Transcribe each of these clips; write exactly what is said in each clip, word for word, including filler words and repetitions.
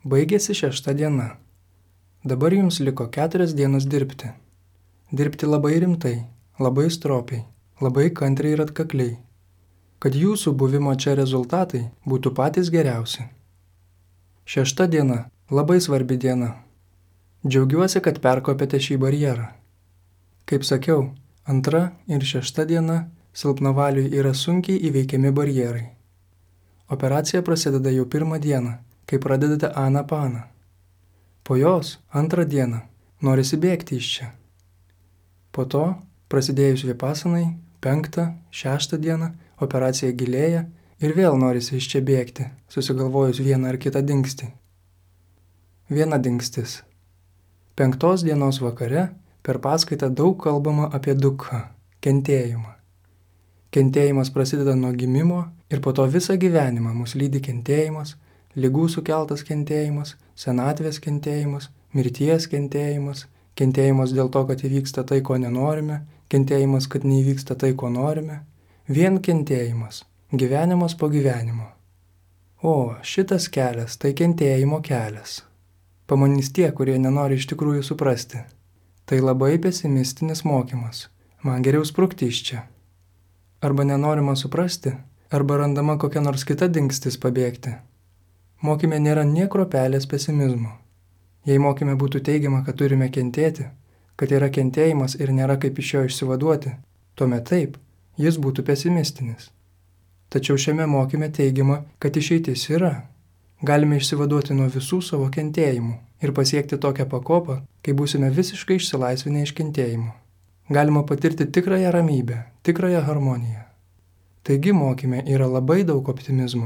Baigėsi šešta diena. Dabar jums liko keturias dienas dirbti. Dirbti labai rimtai, labai stropiai, labai kantriai ir atkakliai, kad jūsų buvimo čia rezultatai būtų patys geriausi. Šešta diena – labai svarbi diena. Džiaugiuosi, kad perkopėte šį barjerą. Kaip sakiau, antra ir šešta diena silpnavaliui yra sunkiai įveikiami barjerai. Operacija prasideda jau pirmą dieną, kai pradedate anapaną. Po jos, antrą dieną, norisi bėgti iš čia. Po to, prasidėjus vipasanai, penktą, šeštą dieną, operacija gilėja ir vėl norisi iš čia bėgti, susigalvojus vieną ar kitą dingstį. Viena dingstis. Penktos dienos vakare per paskaitą daug kalbama apie dukha, kentėjimą. Kentėjimas prasideda nuo gimimo ir po to visą gyvenimą mus lydi kentėjimas, ligų sukeltas kentėjimas, senatvės kentėjimas, mirties kentėjimas, kentėjimas dėl to, kad įvyksta tai, ko nenorime, kentėjimas, kad neįvyksta tai, ko norime. Vien kentėjimas, gyvenimas po gyvenimo. O, šitas kelias tai kentėjimo kelias. Pamanys tie, kurie nenori iš tikrųjų suprasti. Tai labai pesimistinis mokymas. Man geriau sprukti iš čia. Arba nenorima suprasti, arba randama kokia nors kita dingstis pabėgti. Mokyme nėra nė kropelės pesimizmo. Jei mokyme būtų teigiama, kad turime kentėti, kad yra kentėjimas ir nėra kaip iš jo išsivaduoti, tuomet taip, jis būtų pesimistinis. Tačiau šiame mokyme teigiama, kad išeitis yra. Galime išsivaduoti nuo visų savo kentėjimų ir pasiekti tokią pakopą, kai būsime visiškai išsilaisvinę iš kentėjimų. Galima patirti tikrąją ramybę, tikrąją harmoniją. Taigi mokyme yra labai daug optimizmo.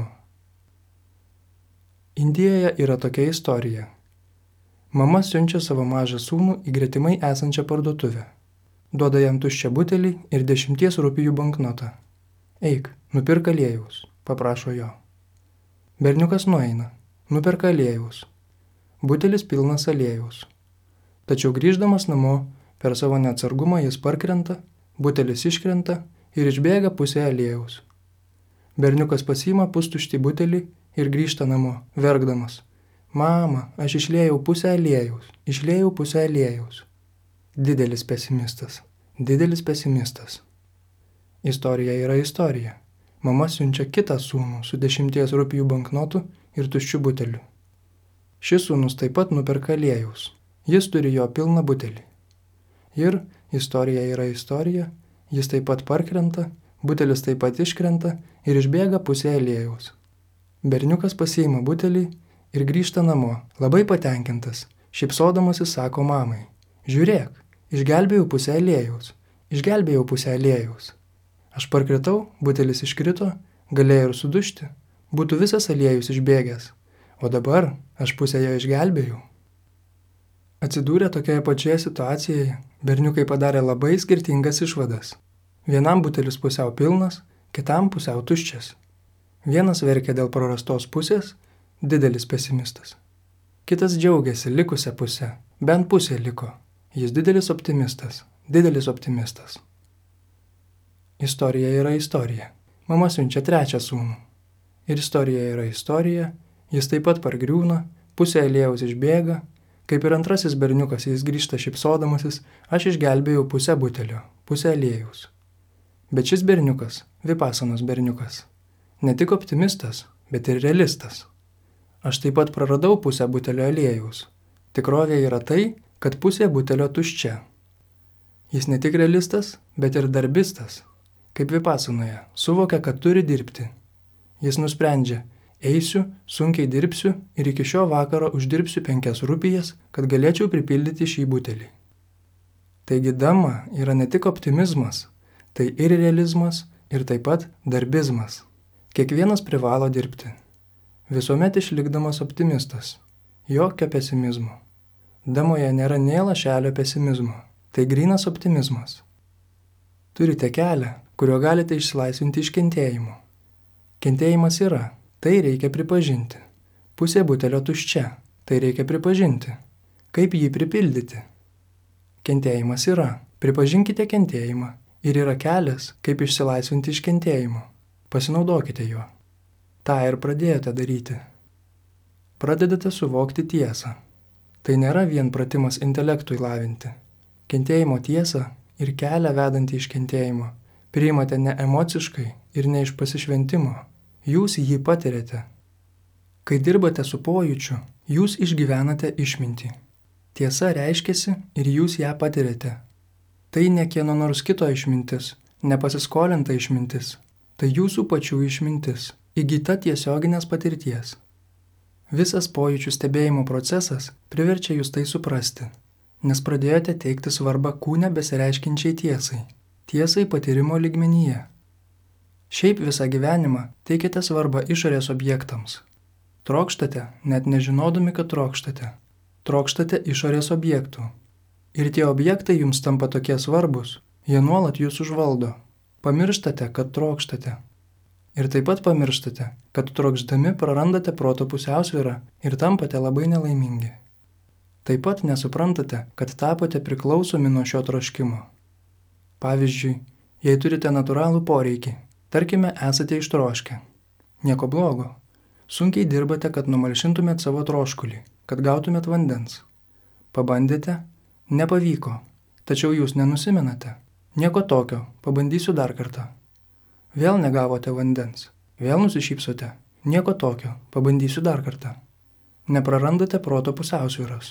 Indijoje yra tokia istorija. Mama siunčia savo mažą sūnų į gretimai esančią parduotuvę. Duoda jam tuščią butelį ir dešimties rupijų banknotą. Eik, nupirk aliejaus, paprašo jo. Berniukas nueina, nuperka aliejaus. Butelis pilnas aliejaus. Tačiau grįždamas namo, per savo neatsargumą jis parkrenta, butelis iškrenta ir išbėga pusė aliejaus. Berniukas pasiima pustuštį butelį ir grįžta namo, verkdamas. Mama, aš išliejau pusę aliejaus, išliejau pusę aliejaus. Didelis pesimistas, didelis pesimistas. Istorija yra istorija. Mama siunčia kitą sūnų su dešimties rupijų banknotu ir tuščiu buteliu. Šis sūnus taip pat nuperka aliejaus. Jis turi jo pilną butelį. Ir istorija yra istorija, jis taip pat parkrenta, butelis taip pat iškrenta ir išbėga pusė aliejaus. Berniukas pasiima butelį ir grįžta namo, labai patenkintas, šypsodamasis sako mamai. Žiūrėk, išgelbėjau pusę aliejaus, išgelbėjau pusę aliejaus. Aš parkritau, butelis iškrito, galėjo ir sudužti, būtų visas aliejus išbėgęs, o dabar aš pusę jo išgelbėjau. Atsidūrę tokioje pačioje situacijoje, berniukai padarė labai skirtingas išvadas. Vienam butelis pusiau pilnas, kitam pusiau tuščias. Vienas verkė dėl prarastos pusės, didelis pesimistas. Kitas džiaugiasi likusią pusę, bent pusė liko. Jis didelis optimistas, didelis optimistas. Istorija yra istorija. Mama siunčia trečią sūnų. Ir istorija yra istorija, jis taip pat pargriūna, pusė aliejaus išbėga, kaip ir antrasis berniukas jis grįžta šypsodamasis, aš išgelbėjau pusę butelio, pusę aliejaus. Bet šis berniukas, vipasanos berniukas, ne tik optimistas, bet ir realistas. Aš taip pat praradau pusę butelio aliejaus. Tikrovė yra tai, kad pusė butelio tuščia. Jis ne tik realistas, bet ir darbistas. Kaip vipasanoje, suvokia, kad turi dirbti. Jis nusprendžia, eisiu, sunkiai dirbsiu ir iki šio vakaro uždirbsiu penkias rupijas, kad galėčiau pripildyti šį butelį. Taigi dama yra ne tik optimizmas, tai ir realizmas, ir taip pat darbizmas. Kiekvienas privalo dirbti. Visuomet išlikdamas optimistas. Jokio pesimizmo. Damoje nėra nė lašelio pesimizmo. Tai grynas optimizmas. Turite kelią, kuriuo galite išsilaisvinti iš kentėjimo. Kentėjimas yra, tai reikia pripažinti. Pusė butelio tuščia, tai reikia pripažinti. Kaip jį pripildyti? Kentėjimas yra, pripažinkite kentėjimą ir yra kelias, kaip išsilaisvinti iš kentėjimo. Pasinaudokite juo. tą ir pradėjote daryti. pradedate suvokti tiesą. Tai nėra vien pratimas intelektui lavinti. Kentėjimo tiesą ir kelią vedantį iš kentėjimo priimate ne emociškai ir ne iš pasišventimo. Jūs jį patiriate. Kai dirbate su pojūčiu, jūs išgyvenate išmintį. Tiesa reiškiasi ir jūs ją patiriate. Tai ne kieno nors kito išmintis, nepasiskolinta išmintis. Tai jūsų pačių išmintis, įgyta tiesioginės patirties. Visas pojūčių stebėjimo procesas priverčia jūs tai suprasti, nes pradėjote teikti svarbą kūne besireiškinčiai tiesai, tiesai patyrimo lygmenyje. Šiaip visą gyvenimą teikite svarbą išorės objektams. Trokštate, net nežinodami, kad trokštate. Trokštate išorės objektų. Ir tie objektai jums tampa tokie svarbus, jie nuolat jūs užvaldo. Pamirštate, kad trokštate. Ir taip pat pamirštate, kad trokšdami prarandate proto pusiausvyrą ir tampate labai nelaimingi. Taip pat nesuprantate, kad tapote priklausomi nuo šio troškimo. Pavyzdžiui, jei turite natūralų poreikį, tarkime, esate ištroškę. Nieko blogo. Sunkiai dirbate, kad numalšintumėt savo troškulį, kad gautumėt vandens. Pabandėte? Nepavyko. Tačiau jūs nenusimenate. Nieko tokio, pabandysiu dar kartą. Vėl negavote vandens. Vėl nusišypsote. Nieko tokio, pabandysiu dar kartą. Neprarandate proto pusiausvyros.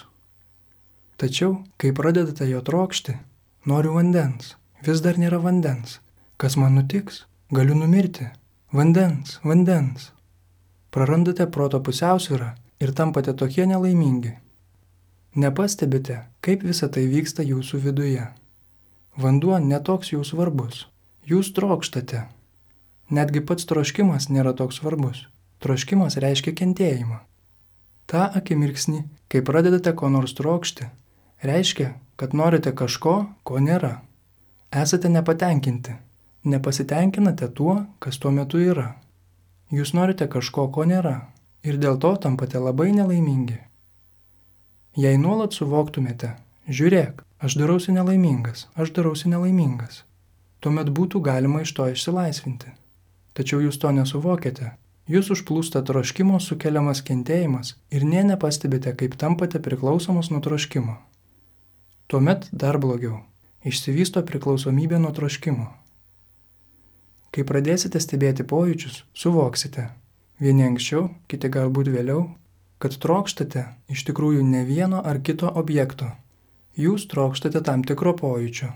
Tačiau, kai pradedate jo trokšti, noriu vandens. Vis dar nėra vandens. Kas man nutiks? Galiu numirti. Vandens, vandens. Prarandate proto pusiausvyrą ir tampate tokie nelaimingi. Nepastebite, kaip visa tai vyksta jūsų viduje. Vanduo netoks jau svarbus. Jūs trokštate. Netgi pats troškimas nėra toks svarbus. Troškimas reiškia kentėjimą. Ta akimirksnį, kai pradedate ko nors trokšti, reiškia, kad norite kažko, ko nėra. Esate nepatenkinti. Nepasitenkinate tuo, kas tuo metu yra. Jūs norite kažko, ko nėra. Ir dėl to tampate labai nelaimingi. Jei nuolat suvoktumėte, žiūrėk, aš darausi nelaimingas, aš darausi nelaimingas, tuomet būtų galima iš to išsilaisvinti. Tačiau jūs to nesuvokėte, jūs užplūsta troškimo sukeliamas kentėjimas ir nė nepastebite, kaip tampate priklausomas nuo troškimo. Tuomet dar blogiau, išsivysto priklausomybė nuo troškimo. Kai pradėsite stebėti pojūčius, suvoksite, vieni anksčiau, kiti galbūt vėliau, kad trokštate iš tikrųjų ne vieno ar kito objekto. Jūs trokštate tam tikro pojūčio.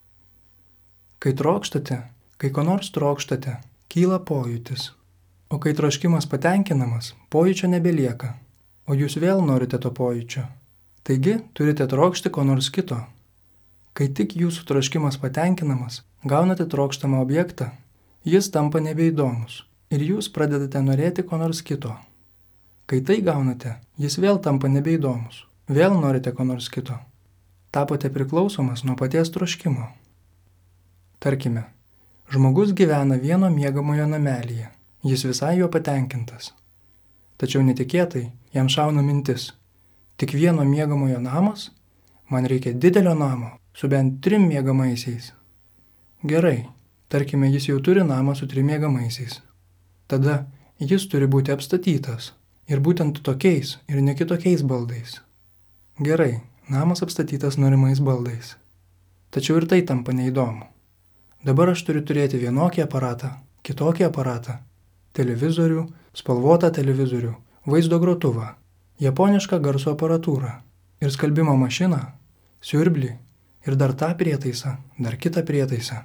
Kai trokštate, kai ko nors trokštate, kyla pojūtis. O kai troškimas patenkinamas, pojūčio nebelieka, o jūs vėl norite to pojūčio. Taigi turite trokšti ko nors kito. Kai tik jūsų troškimas patenkinamas, gaunate trokštamą objektą, jis tampa nebeįdomus ir jūs pradedate norėti ko nors kito. Kai tai gaunate, jis vėl tampa nebeįdomus. Vėl norite ko nors kito. Tapote priklausomas nuo paties troškimo. Tarkime, žmogus gyvena vieno miegamojo namelyje. Jis visai jo patenkintas. Tačiau netikėtai jam šauna mintis. Tik vieno miegamojo namas? Man reikia didelio namo, su bent trim miegamaisiais. Gerai, tarkime, jis jau turi namą su trim miegamaisiais. Tada jis turi būti apstatytas. Ir būtent tokiais ir ne kitokiais baldais. Gerai, namas apstatytas norimais baldais. Tačiau ir tai tampa neįdomu. Dabar aš turiu turėti vienokį aparatą, kitokį aparatą, televizorių, spalvotą televizorių, vaizdo grotuvą, japonišką garso aparatūrą ir skalbimo mašiną, siurblį ir dar tą prietaisą, dar kitą prietaisą.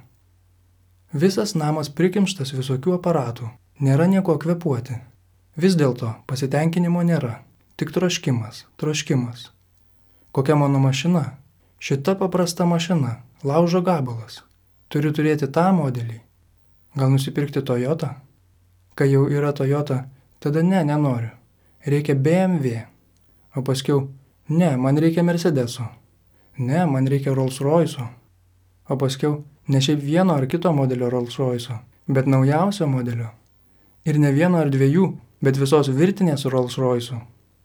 Visas namas prikimštas visokių aparatų, nėra nieko kvėpuoti. Vis dėlto pasitenkinimo nėra, tik troškimas, troškimas. Kokia mano mašina? Šita paprasta mašina, laužo gabalas. Turiu turėti tą modelį. Gal nusipirkti Toyota? Kai jau yra Toyota, tada ne, nenoriu. Reikia B M W. O paskiau, ne, man reikia Mercedeso. Ne, man reikia Rolls Royce'o. O paskiau, ne šiaip vieno ar kito modelio Rolls Royce'o, bet naujausio modelio. Ir ne vieno ar dviejų, bet visos virtinės Rolls Royce'ų.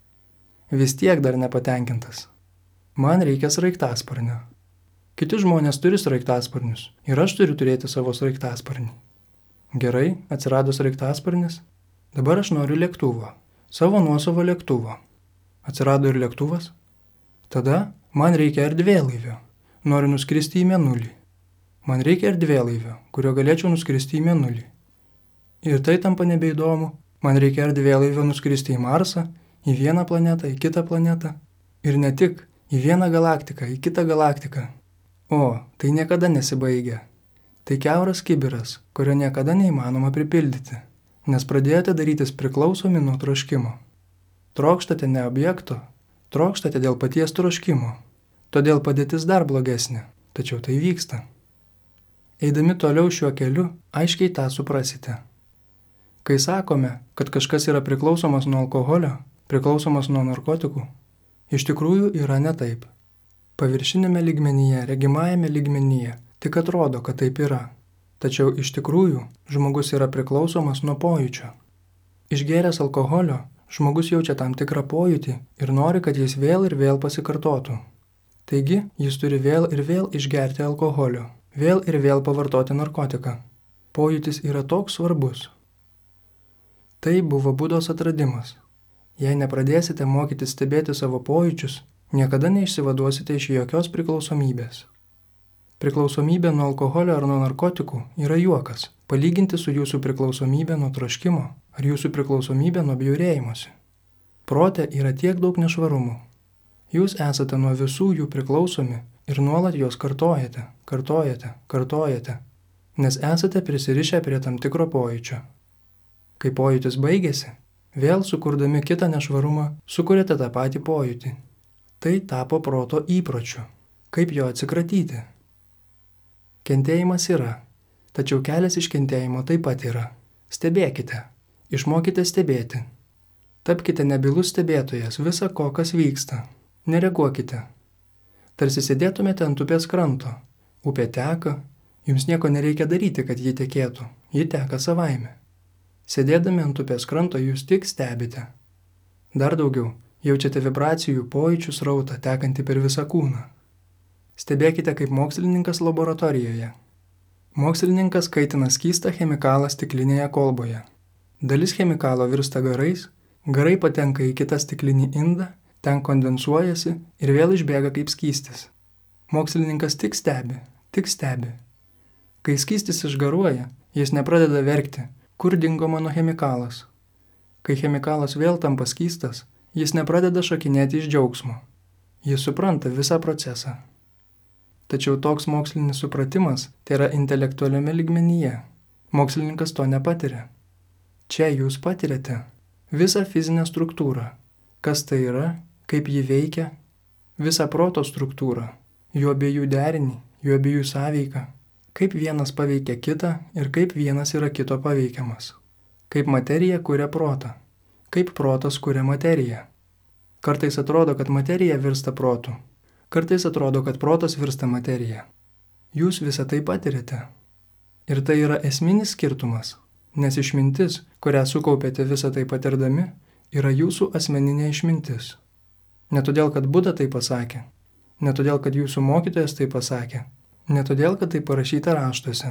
Vis tiek dar nepatenkintas. Man reikia sraigtasparnio. Kiti žmonės turi sraigtasparnius ir aš turiu turėti savo sraigtasparnį. Gerai, atsirado sraigtasparnis. Dabar aš noriu lėktuvo. savo nuosavo lėktuvo. Atsirado ir lėktuvas. Tada man reikia erdvėlaivio. Noriu nuskristi į Mėnulį. Man reikia erdvėlaivio, kurio galėčiau nuskristi į Mėnulį. Ir tai tampa nebeįdomu. Man reikia erdvėlaivio nuskristi į Marsą, į vieną planetą, į kitą planetą. Ir ne tik, į vieną galaktiką, į kitą galaktiką. O, tai niekada nesibaigia. Tai kiauras kibiras, kurio niekada neįmanoma pripildyti, nes pradėjote darytis priklausomi nuo troškimo. Trokštate ne objekto, trokštate dėl paties troškimo. Todėl padėtis dar blogesnė, tačiau tai vyksta. Eidami toliau šiuo keliu, aiškiai tą suprasite. Kai sakome, kad kažkas yra priklausomas nuo alkoholio, priklausomas nuo narkotikų, iš tikrųjų yra ne taip. Paviršinėme lygmenyje, regimajame lygmenyje tik atrodo, kad taip yra. Tačiau iš tikrųjų žmogus yra priklausomas nuo pojūčio. Išgėręs alkoholio, žmogus jaučia tam tikrą pojūtį ir nori, kad jis vėl ir vėl pasikartotų. Taigi, jis turi vėl ir vėl išgerti alkoholio, vėl ir vėl pavartoti narkotiką. Pojūtis yra toks svarbus. Tai buvo Budos atradimas. Jei nepradėsite mokyti stebėti savo pojūčius, niekada neišsivaduosite iš jokios priklausomybės. Priklausomybė nuo alkoholio ar nuo narkotikų yra juokas, palyginti su jūsų priklausomybė nuo troškimo ar jūsų priklausomybė nuo bjaurėjimosi. Prote yra tiek daug nešvarumų. Jūs esate nuo visų jų priklausomi ir nuolat juos kartojate, kartojate, kartojate, nes esate prisirišę prie tam tikro pojūčio. Kai pojūtis baigėsi, vėl sukurdami kitą nešvarumą, sukuriate tą patį pojūtį. Tai tapo proto įpročiu. Kaip jo atsikratyti? Kentėjimas yra, tačiau kelias iš kentėjimo taip pat yra. Stebėkite, išmokite stebėti. Tapkite nebylus stebėtojas visa ko, kas vyksta. Nereaguokite. Tarsi sėdėtumėte ant upės kranto. Upė teka, jums nieko nereikia daryti, kad ji tekėtų. Ji teka savaime. Sėdėdami ant upės kranto jūs tik stebite. Dar daugiau, jaučiate vibracijų pojūčių srautą tekantį per visą kūną. Stebėkite kaip mokslininkas laboratorijoje. Mokslininkas kaitina skystą chemikalą stiklinėje kolboje. Dalis chemikalo virsta garais, garai patenka į kitą stiklinį indą, ten kondensuojasi ir vėl išbėga kaip skystis. Mokslininkas tik stebi, tik stebi. Kai skystis išgaruoja, jis nepradeda verkti, kur dingo mano chemikalas. Kai chemikalas vėl tampa skystas, jis nepradeda šokinėti iš džiaugsmo. Jis supranta visą procesą. Tačiau toks mokslinis supratimas tai yra intelektualiame lygmenyje. Mokslininkas to nepatiria. Čia jūs patiriate visą fizinę struktūrą. Kas tai yra, kaip ji veikia, visą proto struktūrą, jų abiejų derinį, jų abiejų sąveiką, kaip vienas paveikia kitą ir kaip vienas yra kito paveikiamas, kaip materija kuria protą, kaip protas kuria materiją. Kartais atrodo, kad materija virsta protu, kartais atrodo, kad protas virsta materija. Jūs visą tai patirite. Ir tai yra esminis skirtumas, nes išmintis, kurią sukaupėte visą tai patirdami, yra jūsų asmeninė išmintis. Ne todėl, kad Buda tai pasakė, ne todėl, kad jūsų mokytojas tai pasakė, ne todėl, kad tai parašyta raštuose.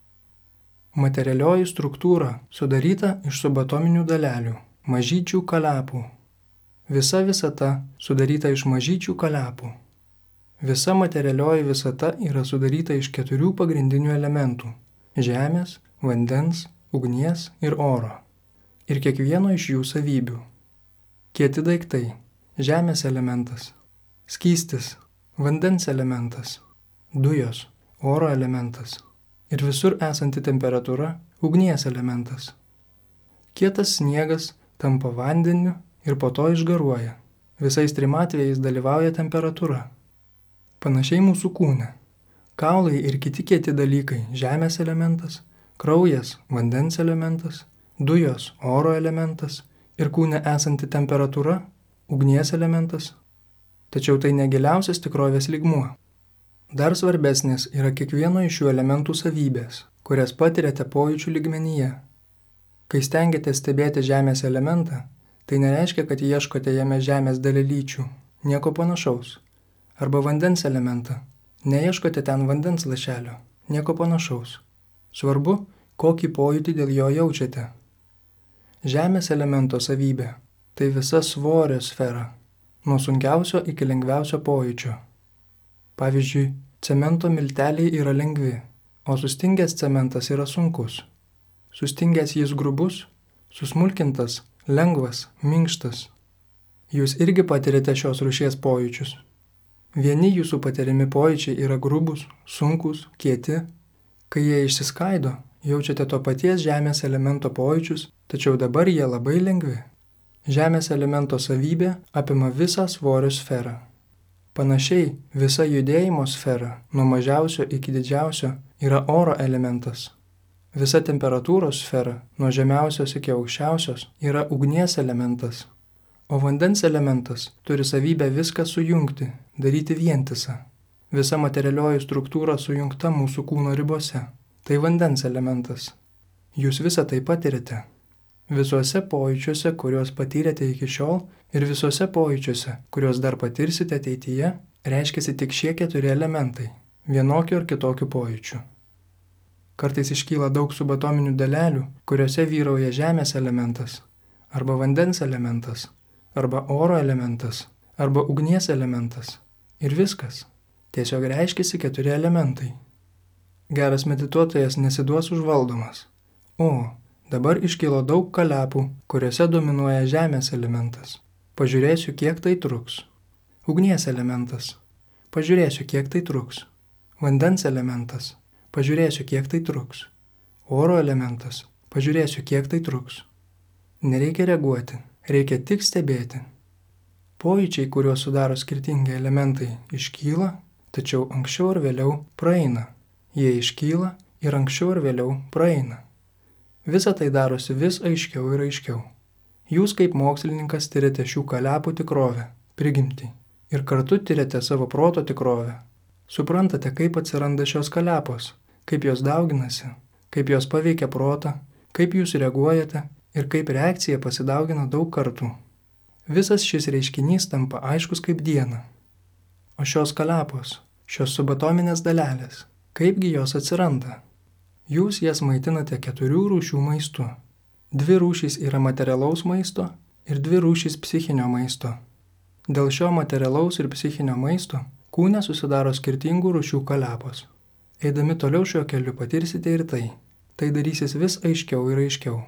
Materialioji struktūra sudaryta iš subatominių dalelių, mažyčių kaliapų. Visa visata sudaryta iš mažyčių kaliapų. Visa materialioji visata yra sudaryta iš keturių pagrindinių elementų – žemės, vandens, ugnies ir oro. Ir kiekvieno iš jų savybių. Kieti daiktai – žemės elementas, skystis, vandens elementas, dujos, oro elementas ir visur esanti temperatūra – ugnies elementas. Kietas sniegas tampa vandeniu ir po to išgaruoja. Visais trim atvejais dalyvauja temperatūra. Panašiai mūsų kūne. Kaulai ir kiti kieti dalykai – žemės elementas, kraujas – vandens elementas, dujos – oro elementas ir kūne esanti temperatūra – ugnies elementas. Tačiau tai negiliausias tikrovės lygmuo. Dar svarbesnės yra kiekvieno iš šių elementų savybės, kurias patiriate pojūčių lygmenyje. Kai stengiatės stebėti žemės elementą, tai nereiškia, kad ieškote jame žemės dalelyčių, nieko panašaus. Arba vandens elementą, neieškote ten vandens lašelio, nieko panašaus. Svarbu, kokį pojūtį dėl jo jaučiate. Žemės elemento savybė tai visa svorio sfera, nuo sunkiausio iki lengviausio pojūčio. Pavyzdžiui, cemento milteliai yra lengvi, o sustingęs cementas yra sunkus. Sustingęs jis grubus, susmulkintas, lengvas, minkštas. Jūs irgi patirite šios rūšies pojūčius. Vieni jūsų patiriami pojūčiai yra grubus, sunkus, kieti. Kai jie išsiskaido, jaučiate to paties žemės elemento pojūčius, tačiau dabar jie labai lengvi. Žemės elemento savybė apima visą svorio sferą. Panašiai, visa judėjimo sfera, nuo mažiausio iki didžiausio, yra oro elementas. Visa temperatūros sfera, nuo žemiausios iki aukščiausios, yra ugnies elementas. O vandens elementas turi savybę viską sujungti, daryti vientisą. Visa materialioji struktūra sujungta mūsų kūno ribose. Tai vandens elementas. Jūs visą tai patirite. Visuose pojūčiuose, kuriuos patyrėte iki šiol, ir visuose pojūčiuose, kuriuos dar patirsite ateityje, reiškiasi tik šie keturi elementai, vienokių ar kitokių pojūčių. Kartais iškyla daug subatominių dalelių, kuriuose vyrauja žemės elementas, arba vandens elementas, arba oro elementas, arba ugnies elementas. Ir viskas. Tiesiog reiškiasi keturi elementai. Geras medituotojas nesiduos užvaldomas. O, dabar iškilo daug kalepų, kuriuose dominuoja žemės elementas. Pažiūrėsiu, kiek tai truks. Ugnies elementas. Pažiūrėsiu, kiek tai truks. Vandens elementas. Pažiūrėsiu, kiek tai truks. Oro elementas. Pažiūrėsiu, kiek tai truks. Nereikia reaguoti, reikia tik stebėti. Pojūčiai, kuriuos sudaro skirtingi elementai, iškyla, tačiau anksčiau ar vėliau praeina. Jie iškyla ir anksčiau ar vėliau praeina. Visa tai darosi vis aiškiau ir aiškiau. Jūs kaip mokslininkas tiriate šių kalepų tikrovę, prigimtį, ir kartu tiriate savo proto tikrovę. Suprantate, kaip atsiranda šios kalepos, kaip jos dauginasi, kaip jos paveikia protą, kaip jūs reaguojate ir kaip reakcija pasidaugina daug kartų. Visas šis reiškinys tampa aiškus kaip diena. O šios kalepos, šios subatominės dalelės, kaipgi jos atsiranda? Jūs jas maitinate keturių rūšių maistu. Dvi rūšys yra materialaus maisto ir dvi rūšys psichinio maisto. Dėl šio materialaus ir psichinio maisto kūne susidaro skirtingų rūšių kalepos. Eidami toliau šiuo keliu patirsite ir tai. Tai darysis vis aiškiau ir aiškiau.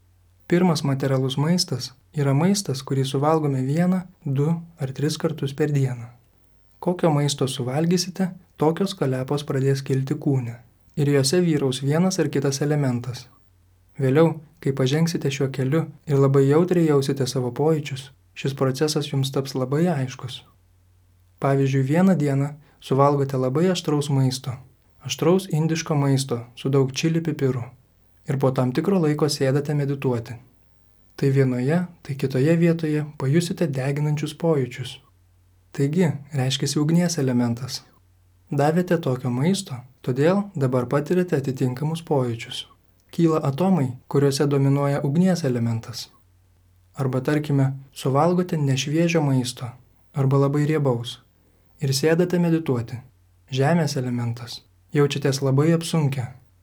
Pirmas materialus maistas yra maistas, kurį suvalgome vieną, du ar tris kartus per dieną. Kokio maisto suvalgysite, tokios kalepos pradės kilti kūne. Ir jose vyraus vienas ar kitas elementas. Vėliau, kai pažengsite šiuo keliu ir labai jautriai jausite savo pojūčius, šis procesas jums taps labai aiškus. Pavyzdžiui, vieną dieną suvalgote labai aštraus maisto, aštraus indiško maisto su daug čili pipirų ir po tam tikro laiko sėdate medituoti. Tai vienoje, tai kitoje vietoje pajusite deginančius pojūčius. Taigi, reiškiasi ugnies elementas. Davėte tokio maisto, todėl dabar patirite atitinkamus pojūčius. Kyla atomai, kuriuose dominuoja ugnies elementas. Arba tarkime, suvalgote nešviežio maisto, arba labai riebaus, ir sėdate medituoti. Žemės elementas. Jaučiatės labai apsunkę.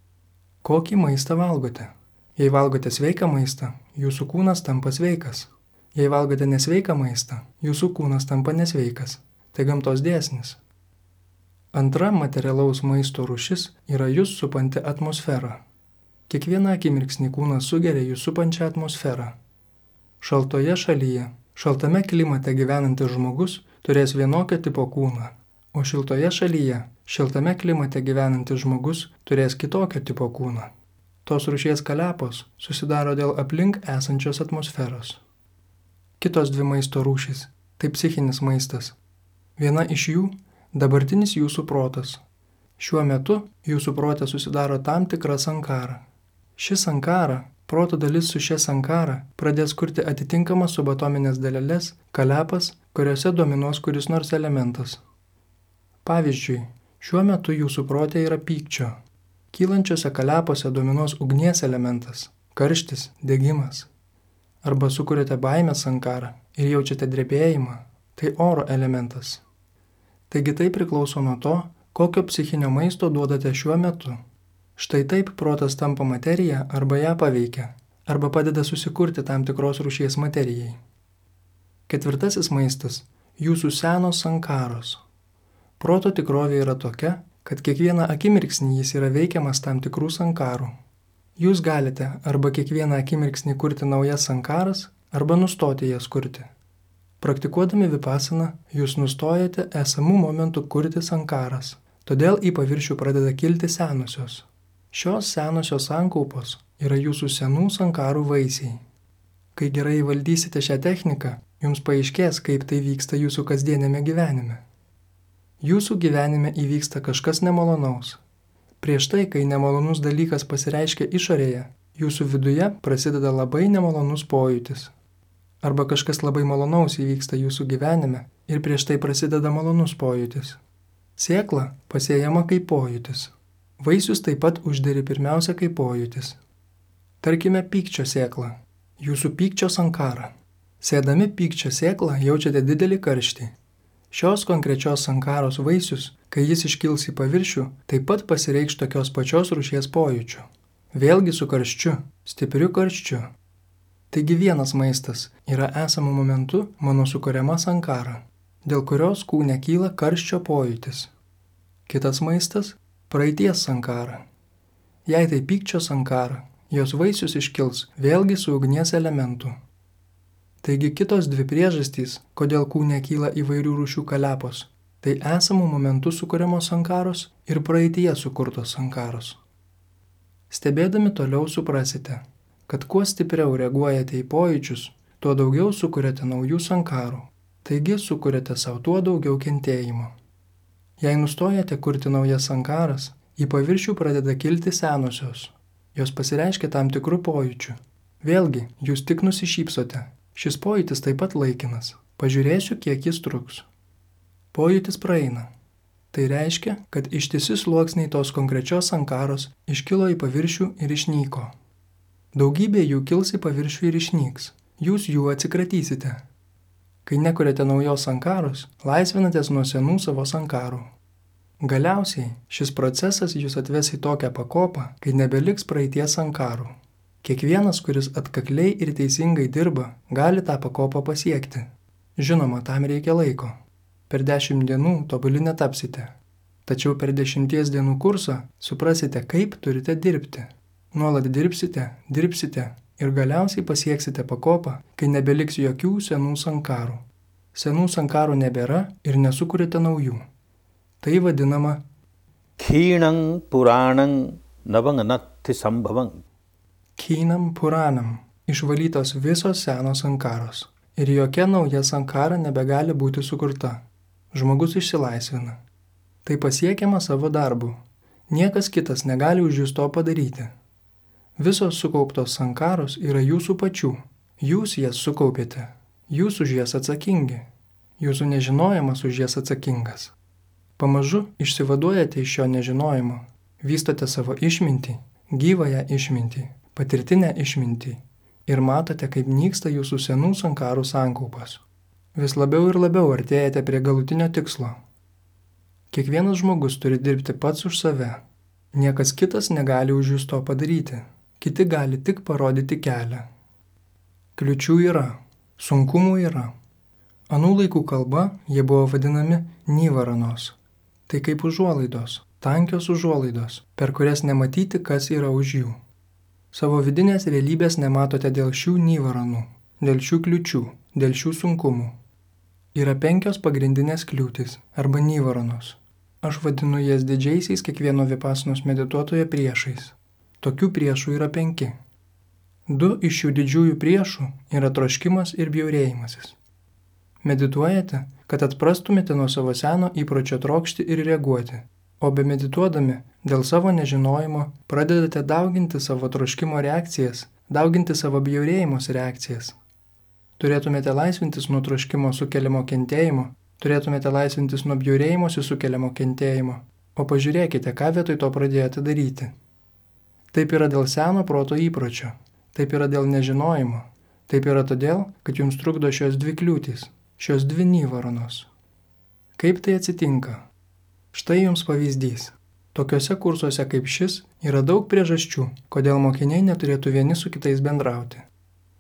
Kokį maistą valgote? Jei valgote sveiką maistą, jūsų kūnas tampa sveikas. Jei valgote nesveiką maistą, jūsų kūnas tampa nesveikas. Tai gamtos dėsnis. Antra materialaus maisto rūšis yra jūs supanti atmosfera. Kiekvieną akimirksnį kūnas sugeria jūs supančią atmosferą. Šaltoje šalyje, šaltame klimate gyvenantis žmogus turės vienokio tipo kūną, o šiltoje šalyje, šiltame klimate gyvenantis žmogus turės kitokio tipo kūną. Tos rūšies kalepos susidaro dėl aplink esančios atmosferos. Kitos dvi maisto rūšys – tai psichinis maistas. Viena iš jų – dabartinis jūsų protas. Šiuo metu jūsų prote susidaro tam tikra sankara. Ši sankara, proto dalis su šia sankara, pradės kurti atitinkamas subatominės daleles, kalepas, kuriuose dominuos kuris nors elementas. Pavyzdžiui, šiuo metu jūsų prote yra pykčio. Kylančiose kalepose dominuos ugnies elementas, karštis, degimas. Arba sukuriate baimės sankarą ir jaučiate drebėjimą, tai oro elementas. Taigi tai priklauso nuo to, kokio psichinio maisto duodate šiuo metu. Štai taip protas tampa materija arba ją paveikia, arba padeda susikurti tam tikros rūšies materijai. Ketvirtasis maistas – jūsų senos sankaros. Proto tikrovė yra tokia, kad kiekvieną akimirksnį jis yra veikiamas tam tikrų sankarų. Jūs galite arba kiekvieną akimirksnį kurti naujas sankaras, arba nustoti jas kurti. Praktikuodami vipasaną, jūs nustojate esamų momentų kurti sankaras, todėl į paviršių pradeda kilti senosios. Šios senosios sankaupos yra jūsų senų sankarų vaisiai. Kai gerai valdysite šią techniką, jums paaiškės, kaip tai vyksta jūsų kasdienėme gyvenime. Jūsų gyvenime įvyksta kažkas nemalonaus. Prieš tai, kai nemalonus dalykas pasireiškia išorėje, jūsų viduje prasideda labai nemalonus pojūtis. Arba kažkas labai malonaus įvyksta jūsų gyvenime ir prieš tai prasideda malonus pojūtis. Sėkla pasėjama kaip pojūtis. Vaisius taip pat užderi pirmiausia kaip pojūtis. Tarkime pykčio sėklą, jūsų pykčio sankara. Sėdami pykčio sėklą jaučiate didelį karštį. Šios konkrečios sankaros vaisius, kai jis iškils į paviršių, taip pat pasireikš tokios pačios rūšies pojūčių. Vėlgi su karščiu, stipriu karščiu. Taigi vienas maistas yra esamų momentu mano sukuriama sankara, dėl kurios kūne kyla karščio pojūtis. Kitas maistas – praeities sankara. Jei tai pykčio sankara, jos vaisius iškils vėlgi su ugnies elementu. Taigi kitos dvi priežastys, kodėl kūne kyla įvairių rūšių kalepos, tai esamų momentų sukuriamos sankaros ir praeityje sukurtos sankaros. Stebėdami toliau suprasite, kad kuo stipriau reaguojate į pojūčius, tuo daugiau sukuriate naujų sankarų, taigi sukuriate savo tuo daugiau kentėjimo. Jei nustojate kurti naujas sankaras, į paviršių pradeda kilti senosios. Jos pasireiškia tam tikrų pojūčių. Vėlgi, jūs tik nusišypsote. Šis pojūtis taip pat laikinas. Pažiūrėsiu, kiek jis truks. Pojūtis praeina. Tai reiškia, kad ištisi sluoksniai tos konkrečios sankaros iškilo į paviršių ir išnyko. Daugybė jų kils į paviršių ir išnyks. Jūs jų atsikratysite. Kai nekuriate naujos sankaros, laisvinatės nuo senų savo sankarų. Galiausiai šis procesas jūs atves į tokią pakopą, kai nebeliks praeities sankarų. Kiekvienas, kuris atkakliai ir teisingai dirba, gali tą pakopą pasiekti. Žinoma, tam reikia laiko. Per dešimt dienų tobuli netapsite. Tačiau per dešimties dienų kursą suprasite, kaip turite dirbti. Nuolat dirbsite, dirbsite ir galiausiai pasieksite pakopą, kai nebeliks jokių senų sankarų. Senų sankarų nebėra ir nesukuriate naujų. Tai vadinama Khinam Puranam Navanganati Sambhavam. Khinam Puranam, išvalytos visos senos sankaros ir jokia nauja sankara nebegali būti sukurta. Žmogus išsilaisvina. Tai pasiekiama savo darbu. Niekas kitas negali už jūs to padaryti. Visos sukauptos sankaros yra jūsų pačių. Jūs jas sukaupėte. Jūs už jas atsakingi. Jūsų nežinojimas už jas atsakingas. Pamažu išsivaduojate iš šio nežinojimo. Vystote savo išmintį, gyvąją išmintį, patirtinę išmintį ir matote, kaip nyksta jūsų senų sankarų sankaupas. Vis labiau ir labiau artėjate prie galutinio tikslo. Kiekvienas žmogus turi dirbti pats už save. Niekas kitas negali už jūs to padaryti. Kiti gali tik parodyti kelią. Kliučių yra, sunkumų yra. Anų laikų kalba jie buvo vadinami nivaranos. Tai kaip užuolaidos, tankios užuolaidos, per kurias nematyti, kas yra už jų. Savo vidinės realybės nematote dėl šių nivaranų, dėl šių kliučių, dėl šių sunkumų. Yra penkios pagrindinės kliūtis arba nivaranos. Aš vadinu jas didžiaisiais kiekvieno vipasanos medituotojo priešais. Tokių priešų yra penki. Du iš šių didžiųjų priešų yra troškimas ir bjaurėjimasis. Medituojate, kad atprastumėte nuo savo seno įpročio trokšti ir reaguoti, o be medituodami dėl savo nežinojimo pradedate dauginti savo troškimo reakcijas, dauginti savo bjaurėjimos reakcijas. Turėtumėte laisvintis nuo troškimo sukeliamo kentėjimo, turėtumėte laisvintis nuo bjaurėjimosi sukeliamo kentėjimo, o pažiūrėkite, ką vietoj to pradėjote daryti. Taip yra dėl seno proto įpročio, taip yra dėl nežinojimo, taip yra todėl, kad jums trukdo šios dvi kliūtys, šios dvi nivaranos. Kaip tai atsitinka? Štai jums pavyzdys. Tokiuose kursuose kaip šis yra daug priežasčių, kodėl mokiniai neturėtų vieni su kitais bendrauti.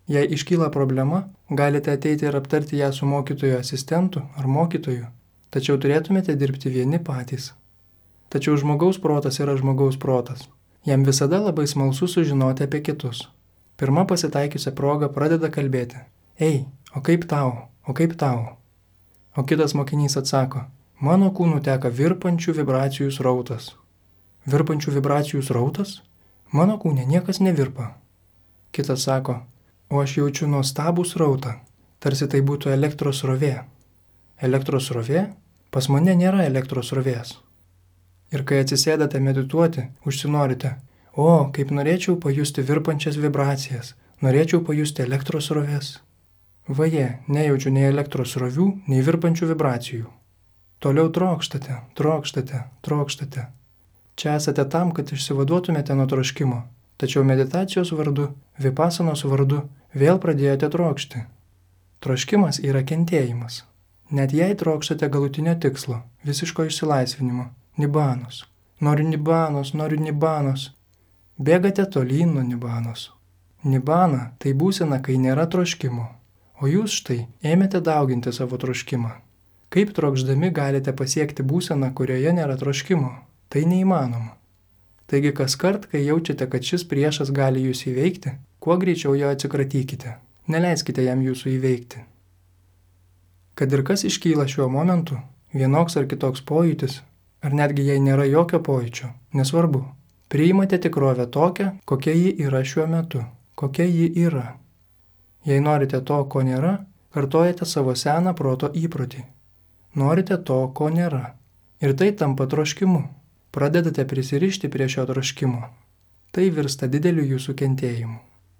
Jei iškyla problema, galite ateiti ir aptarti ją su mokytojo asistentu ar mokytoju, tačiau turėtumėte dirbti vieni patys. Tačiau žmogaus protas yra žmogaus protas. Jam visada labai smalsu sužinoti apie kitus. Pirma pasitaikiusią progą pradeda kalbėti. Ei, o kaip tau, o kaip tau? O kitas mokinys atsako. Mano kūnu teka virpančių vibracijų srautas. Virpančių vibracijų srautas? Mano kūne niekas nevirpa. Kitas sako. O aš jaučiu nuostabų srautą. Tarsi tai būtų elektros srovė. Elektros srovė? Pas mane nėra elektros srovės. Ir kai atsisėdate medituoti, užsinorite, o, kaip norėčiau pajusti virpančias vibracijas, norėčiau pajusti elektros srovės. Vaje, nejaučiu nei elektros srovių, nei virpančių vibracijų. Toliau trokštate, trokštate, trokštate. Čia esate tam, kad išsivaduotumėte nuo troškimo, tačiau meditacijos vardu, vipasanos vardu vėl pradėjote trokšti. Troškimas yra kentėjimas. Net jei trokštate galutinio tikslo, visiško išsilaisvinimo, nibanos. Noriu nibanos, noriu nibanos. Bėgate tolyn nuo nibanos. Nibana tai būsena, kai nėra troškimo, o jūs štai ėmėte dauginti savo troškimą. Kaip trokšdami galite pasiekti būseną, kurioje nėra troškimo? Tai neįmanoma. Taigi kas kart, kai jaučiate, kad šis priešas gali jūs įveikti, kuo greičiau jo atsikratykite. Neleiskite jam jūsų įveikti. Kad ir kas iškyla šiuo momentu, vienoks ar kitoks pojūtis, ar netgi jei nėra jokio pojūčio, nesvarbu. Priimate tikrovę tokią, kokia ji yra šiuo metu, kokia ji yra. Jei norite to, ko nėra, kartojate savo seną proto įprotį. Norite to, ko nėra. Ir tai tampa troškimu. Pradedate prisirišti prie šio troškimo. Tai virsta dideliu jūsų kentėjimu.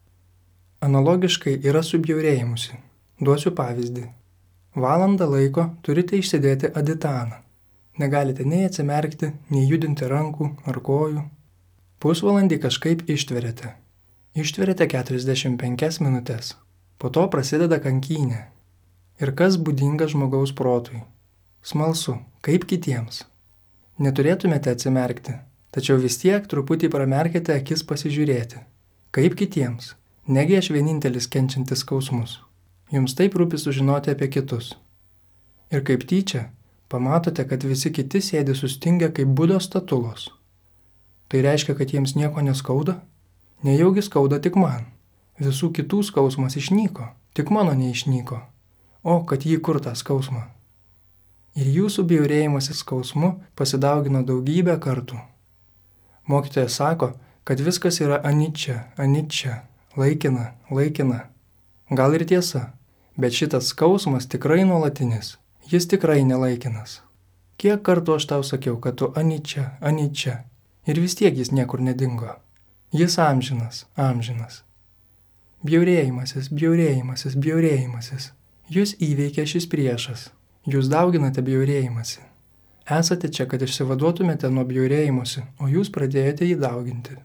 Analogiškai yra su bjaurėjimusi. Duosiu pavyzdį. Valandą laiko turite išsėdėti aditaną. Negalite nei atsimerkti, nei judinti rankų ar kojų. Pusvalandį kažkaip ištveriate. Ištveriate keturiasdešimt penkias minutės. Po to prasideda kankynė. Ir kas būdinga žmogaus protui? Smalsu, kaip kitiems. Neturėtumėte atsimerkti, tačiau vis tiek truputį pramerkite akis pasižiūrėti. Kaip kitiems? Negi aš vienintelis kenčiantis skausmus. Jums taip rūpi sužinoti apie kitus. Ir kaip tyčia, pamatote, kad visi kiti sėdi sustingę kaip Budos statulos. Tai reiškia, kad jiems nieko neskauda? Nejaugi skauda tik man. Visų kitų skausmas išnyko, tik mano neišnyko. O, kad jį kur tą skausmą. Ir jūsų bjaurėjimasis skausmu pasidaugino daugybę kartų. Mokytojas sako, kad viskas yra aničia, aničia, laikina, laikina. Gal ir tiesa, bet šitas skausmas tikrai nuolatinis. Jis tikrai nelaikinas. Kiek kartų aš tau sakiau, kad tu aničia, aničia, ir vis tiek jis niekur nedingo. Jis amžinas, amžinas. Bjaurėjimasis, bjaurėjimasis, bjaurėjimasis. Jūs įveikia šis priešas. Jūs dauginate bjaurėjimąsi. Esate čia, kad išsivaduotumėte nuo bjaurėjimusi, o jūs pradėjote jį dauginti.